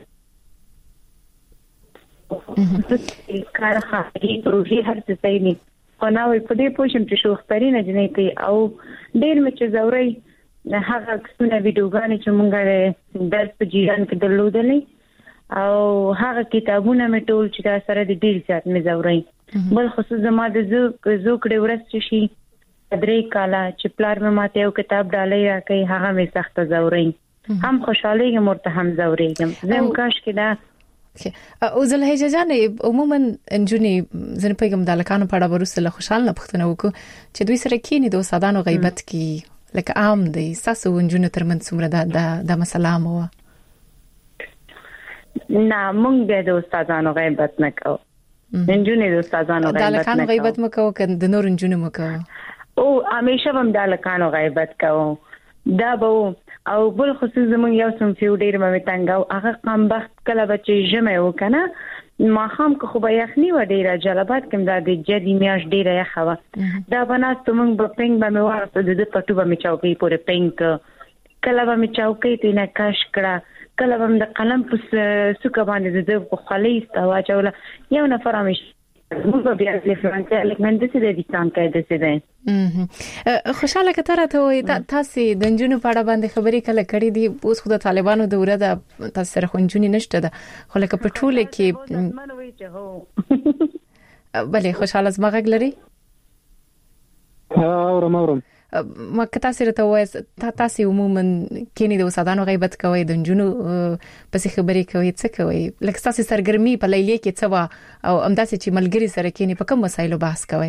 کار خاطري روحي هر څه صحیح نه خو نو په دې پوښتنه چې شوخترینه جنې ته او ډېر مې چې زوري هغه څونه ویډیوګانې چې مونږه درس په جیران کې درلودلې او هغه کتابونه مې ټول چې دا سره د ډېر زیات مې زوري بل خصوص زما د زوکړې ورځ شي درې کاله چې پلار مې ماته یو کتاب ډالۍ راکړي هغه مې سخت زوري هم خوشاله یم مرته هم زوري یم زم کاش کې دا او زلحجې جانې عموما انجونی زنه پیغام د لکانو په اړه ورسره خوشاله پختنه وکړو چې دوی سره کینی د استادانو غیبت کی لکه عام دی ساسو انجونی ترمن څومره د مسله مو نه مونږ د استادانو غیبت نه کوو انجونې د استادانو د لکانو غیبت مکو کنه د نور انجونې مکو او همیشه هم د لکانو غیبت کوو دا به او بل خصوص زمون یو سم فیو ډیر مې تنګاو هغه قام بخت کله بچي جمع وکنه ما هم که خو به یخنی و ډیره جلبات کوم د جدي میاش ډیره یخوا دا بناست موږ په پنګ باندې ورته د پټو باندې چوکۍ پورې پنګ کله باندې چوکۍ ته نه کاش کړه کله باندې د قلم په سوکه باندې د خولۍ استوا چوله یو نفر همیش موږ بیا د فرانسې الکمن د څه د ځان کې د څه ده خوشاله کتره ته وي تاسو د انجونو په اړه باندې خبرې کله کړې دي اوس خو د طالبانو دوره ده تاسو سره خونجونی نشته ده خو لکه په ټوله کې بلې خوشاله زمغه لري اورم ما کتا سره ته وایس تاسو عموما کینی د وسادانو غیبت کوي د جنونو پسې خبرې کوي څه کوي لکه تاسو سرګرمي په لیلیه کې څه وا او امداسې چې ملګری سره کینی په کوم مسایلو بحث کوي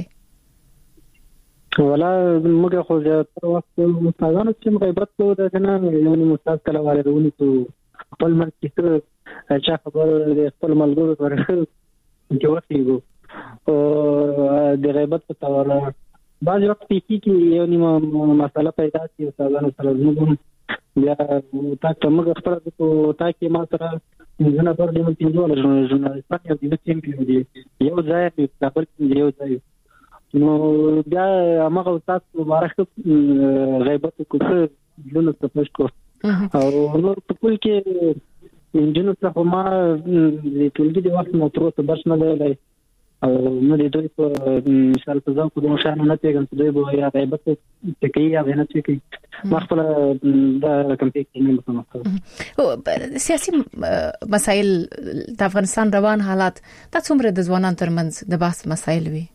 ولا موږ خو زیاتره وخت وسادانو چې غیبت کوو د جنا یو مستاذ کله والدونی ته خپل مرګ کې چې خبر د خپل ملګرو سره جوړیږي او د غیبت په تور بعض وخت کې یو نیمه مسله پیدا شي استادانو سره موږ بیا تاسو موږ خپل تا کې ما سره څنګه پر دې مې جوړ ژورنالیست یو د چمپیون دی یو ځای په کابل کې یو ځای نو بیا هغه استاد مبارک غیبت کوڅه جنو تاسو کو او نور په کول کې انجنونو څخه ما د ټولګي د وخت نو تر اوسه برس نه دی او نو د دوی په مثال په ځان کو د مشان نه پیغام دوی به یا غیبت کوي یا نه کوي مخفل د کمپیوټر نه مخه سیاسي مسایل د افغانستان روان حالات تاسو عمر د ځوانان ترمنځ د بحث مسایل وي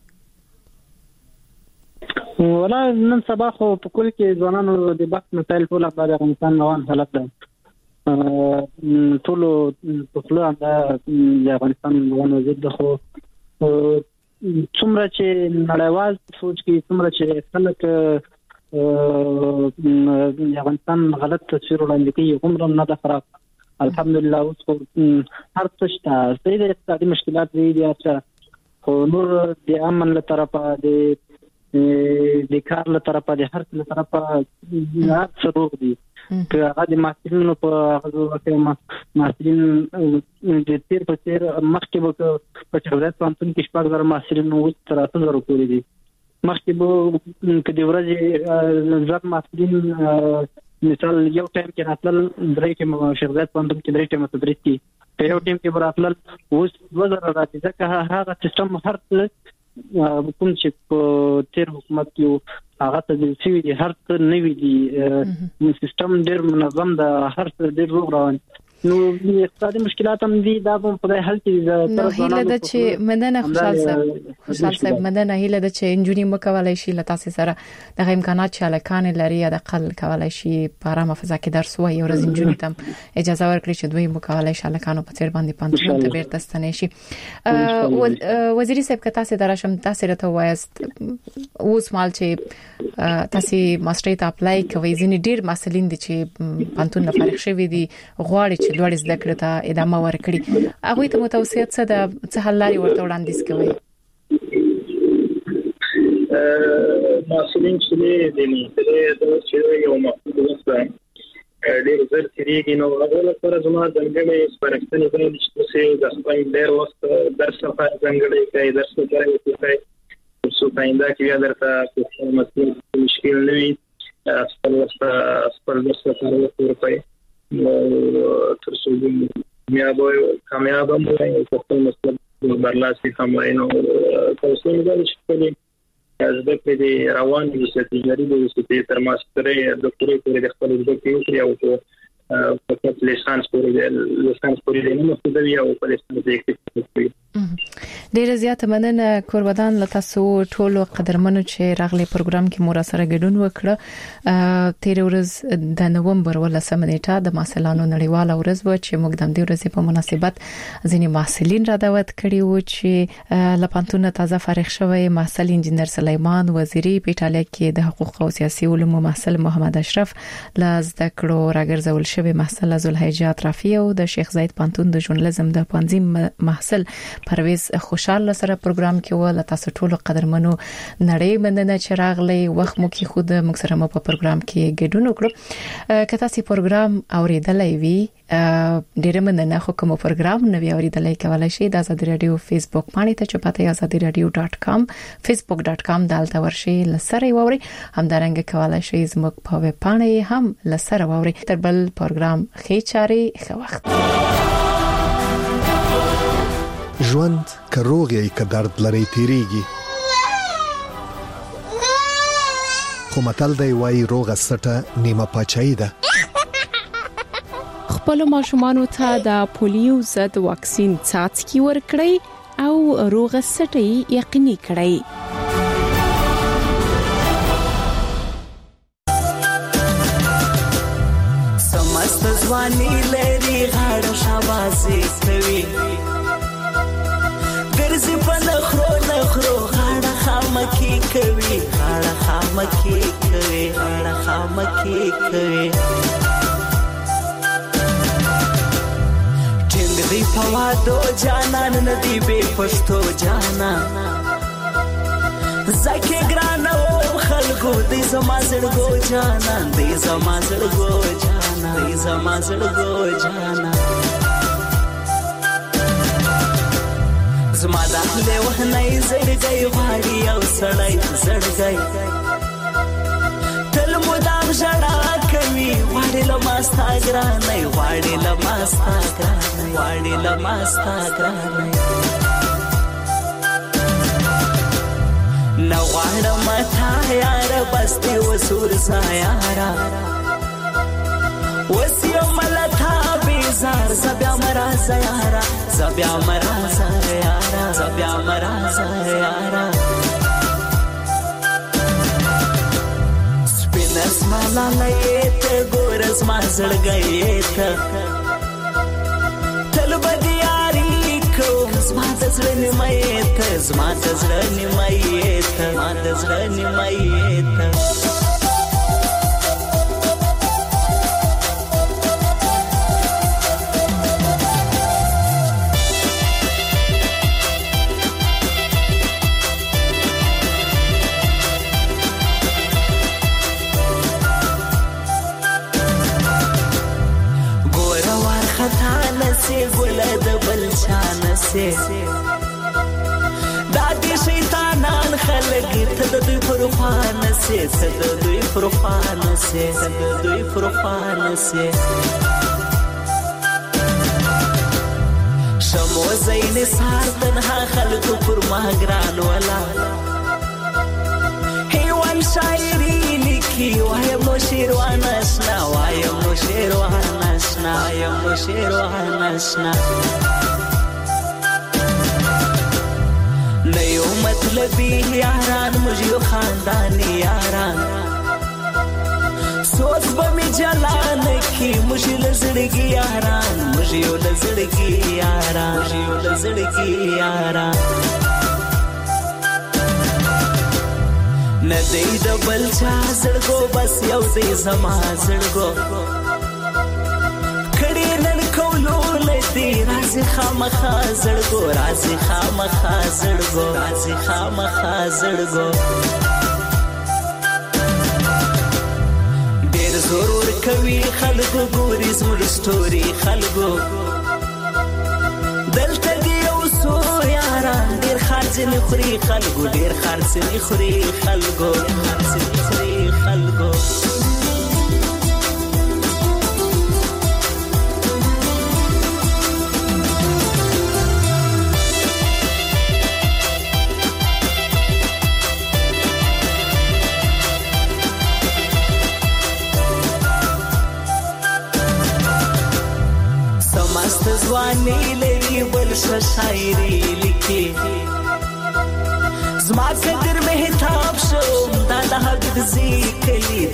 ولا نن سبا خو په کل کې ځوانانو د بحث مسایل ټول د افغانستان روان حالت ده ټول په خپل د افغانستان روان وضعیت ده خو څومره چې نړیوال سوچ کې څومره چې خلک د افغانستان غلط تصویر وړاندې کوي عمر نه ده خراب الحمدلله اوس هر څه شته صحیح د اقتصادي مشکلات دي خو نور د امن له طرفه د کار له طرفه د هر څه له طرفه هر څه روغ دي که هغه د محصلینو په هغه وخت محصلین د تیر په تیر مخکې به په چوکات پانتون کې شپږ زره محصلین اوس تر 8000 پورې دي مخکې به که د ورځې زر محصلین مثال یو ټایم کې راتلل درې کې شغلات پانتون کې درې ټایم تدریس کی په یو ټایم کې راتلل اوس 2000 راځي ځکه هغه سیستم هر څه کوم چې په تیر حکومت کې هغه ته د سوي هر څه نوي دي سیستم ډېر منظم ده هر څه ډېر روغ روان نو اقتصادي مشکلات هم دي دا په خدای حل کې نو هیله ده چې مدنه خوشحال صاحب مدنه هیله ده چې انجونی مکوالای شي لته سره د امکانات چې الکان لري د قل کولای شي په آرامه فضا کې درس وایي او رز انجونی تم اجازه ورکړي چې دوی مکوالای شي الکانو په تیر باندې پانتون ته بیرته ستنې شي وزیر صاحب کته سره درشم تاسو ته وایست اوس مال چې تاسو ماستری ته اپلای کوي ځینې ډیر مسلین دي چې پانتون نه فارغ شوی دي غواړي چې لوړ زده کړې ته ادامه ورکړي هغه ته متوسط څه حل لري ورته وړاندیز کوي مسلین چې د یو مفهوم وسه ډېر زر تیریږي نو هغه لپاره زما ځانګړې سپارښتنې کوي چې د خپل ډېر وخت درس لپاره ځانګړې کوي درس لپاره څه پاینده کې یا درته کوم مسلې مشکل نه وي خپل درس لپاره ورکوي تر څو کامیاب مو په خپل مسلک برلاسي کوي نو تاسو موږ چې زده کړې روان دي چې تجاري د تر ماسترۍ ډاکټرۍ پورې د خپل زده کړې او په لیسانس پورې نه مخدوي او په لیسانس کې ډیر زیات مننه قربان لتاسو ټول قدرمنو چې راغلي پروګرام کې مور سره ګډون وکړه تیر ورځ د نومبر ولسمه نیټه د محصلانو نړیواله ورځ و چې موږ د دې ورځې په مناسبت ځینې محصلین را دعوت کړي وو چې لپانتونه تازه فارغ شوی محصل انجنیر سلیمان وزیری په ایټالیا کې د حقوق او سیاسي علومو محصل محمد اشرف لزده کړو راګرځول شوی محصل زلحجه اطرافی او د شیخ زاید پانتون د ژورنالیزم د پنځم محصل پرویز خوش خوشاله سره پروګرام کې ول تاسو ټول قدرمنو نړۍ مننه چې راغلي وخت مو کې خود موږ سره مو په پروګرام کې ګډون وکړو که تاسو پروګرام اوریدلای وي ډیره مننه خو کوم پروګرام نو اوریدلای کولای شئ د آزادي رادیو فیسبوک باندې ته چپاته azadiradio.com facebook.com دالته ورشي لسره ووري همدارنګه کولای شئ زموږ په ویب باندې هم لسره ووري تر بل پروګرام خېچاري خو وخت ژوند کروغي ک درد لري تیریږي خو متل دی وای روغه سټه نیمه پچای ده خپل ماشومانو ته د پولیو ضد واکسین څاڅکي ورکړئ او روغه سټي یقیني کړئ سمست ځواني لري غاړه شاباسي کوي ګرځي په نخرو غاړه خامکی کوي غاړه خامکی کوي دی پوادو جانان ندی بے پشتو جانا زکی گرانا او خلقو دی زما زړګو جانان دی زما زړګو جانا زما داخله وهنای زړګي غاړي او سړی زړګي تل مدام جړا کوي واړې لماستا ګرانې نو غواړم تا یار بس دې وسور سایارا وسیم ملتا بیزار زبیا مرازا یارا سپینس مالا لیت ګورز ما زړګیت تل بدیاری کوم زما د زړه نیمایت ګل د بلشان سي دادی شیطانان خلق ته د دوی پروفان سي شمو زین سار تنها خلق پر ما ګران ولا هیوان شاعری لیکي وایم نو شیروان آشنا نیو مطلبی یاران مجھیو خاندانی یاران سوچ بمی جلان کی مجھے لزڑگی یاران ندی دبل چا زړګو بس یو دی زما زړګو کړي نن کولو لدی رازي خامخا زړګو ډېر ضرور کوي خلکو ګوري زموږ ستوري خلکو دلته دی اوسو یاران ډېر خرڅ نه خوري خلکو سمست ځواني لري بل شاعري لیکي زما قدر مهتاب شو دادا حبیب زیکلی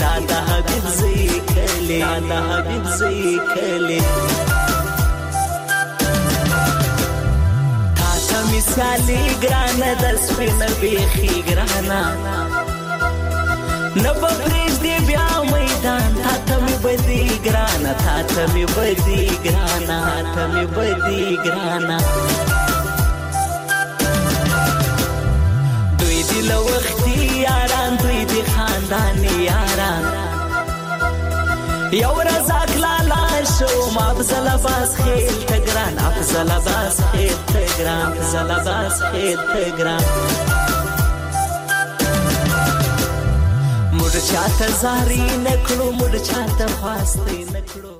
تاتا مثالی گرانا دس پین بیخی گرانا نبا پریش دی بیا میدان تاتا می بدی گرانا یاران دوی دی خاندان یاران یو رزاق لالا شو افضل باز خیل تگران افضل باز خیل تگران افضل باز خیل تگران مړ چاته زاري نکړو مړ چاته خواسته نکړو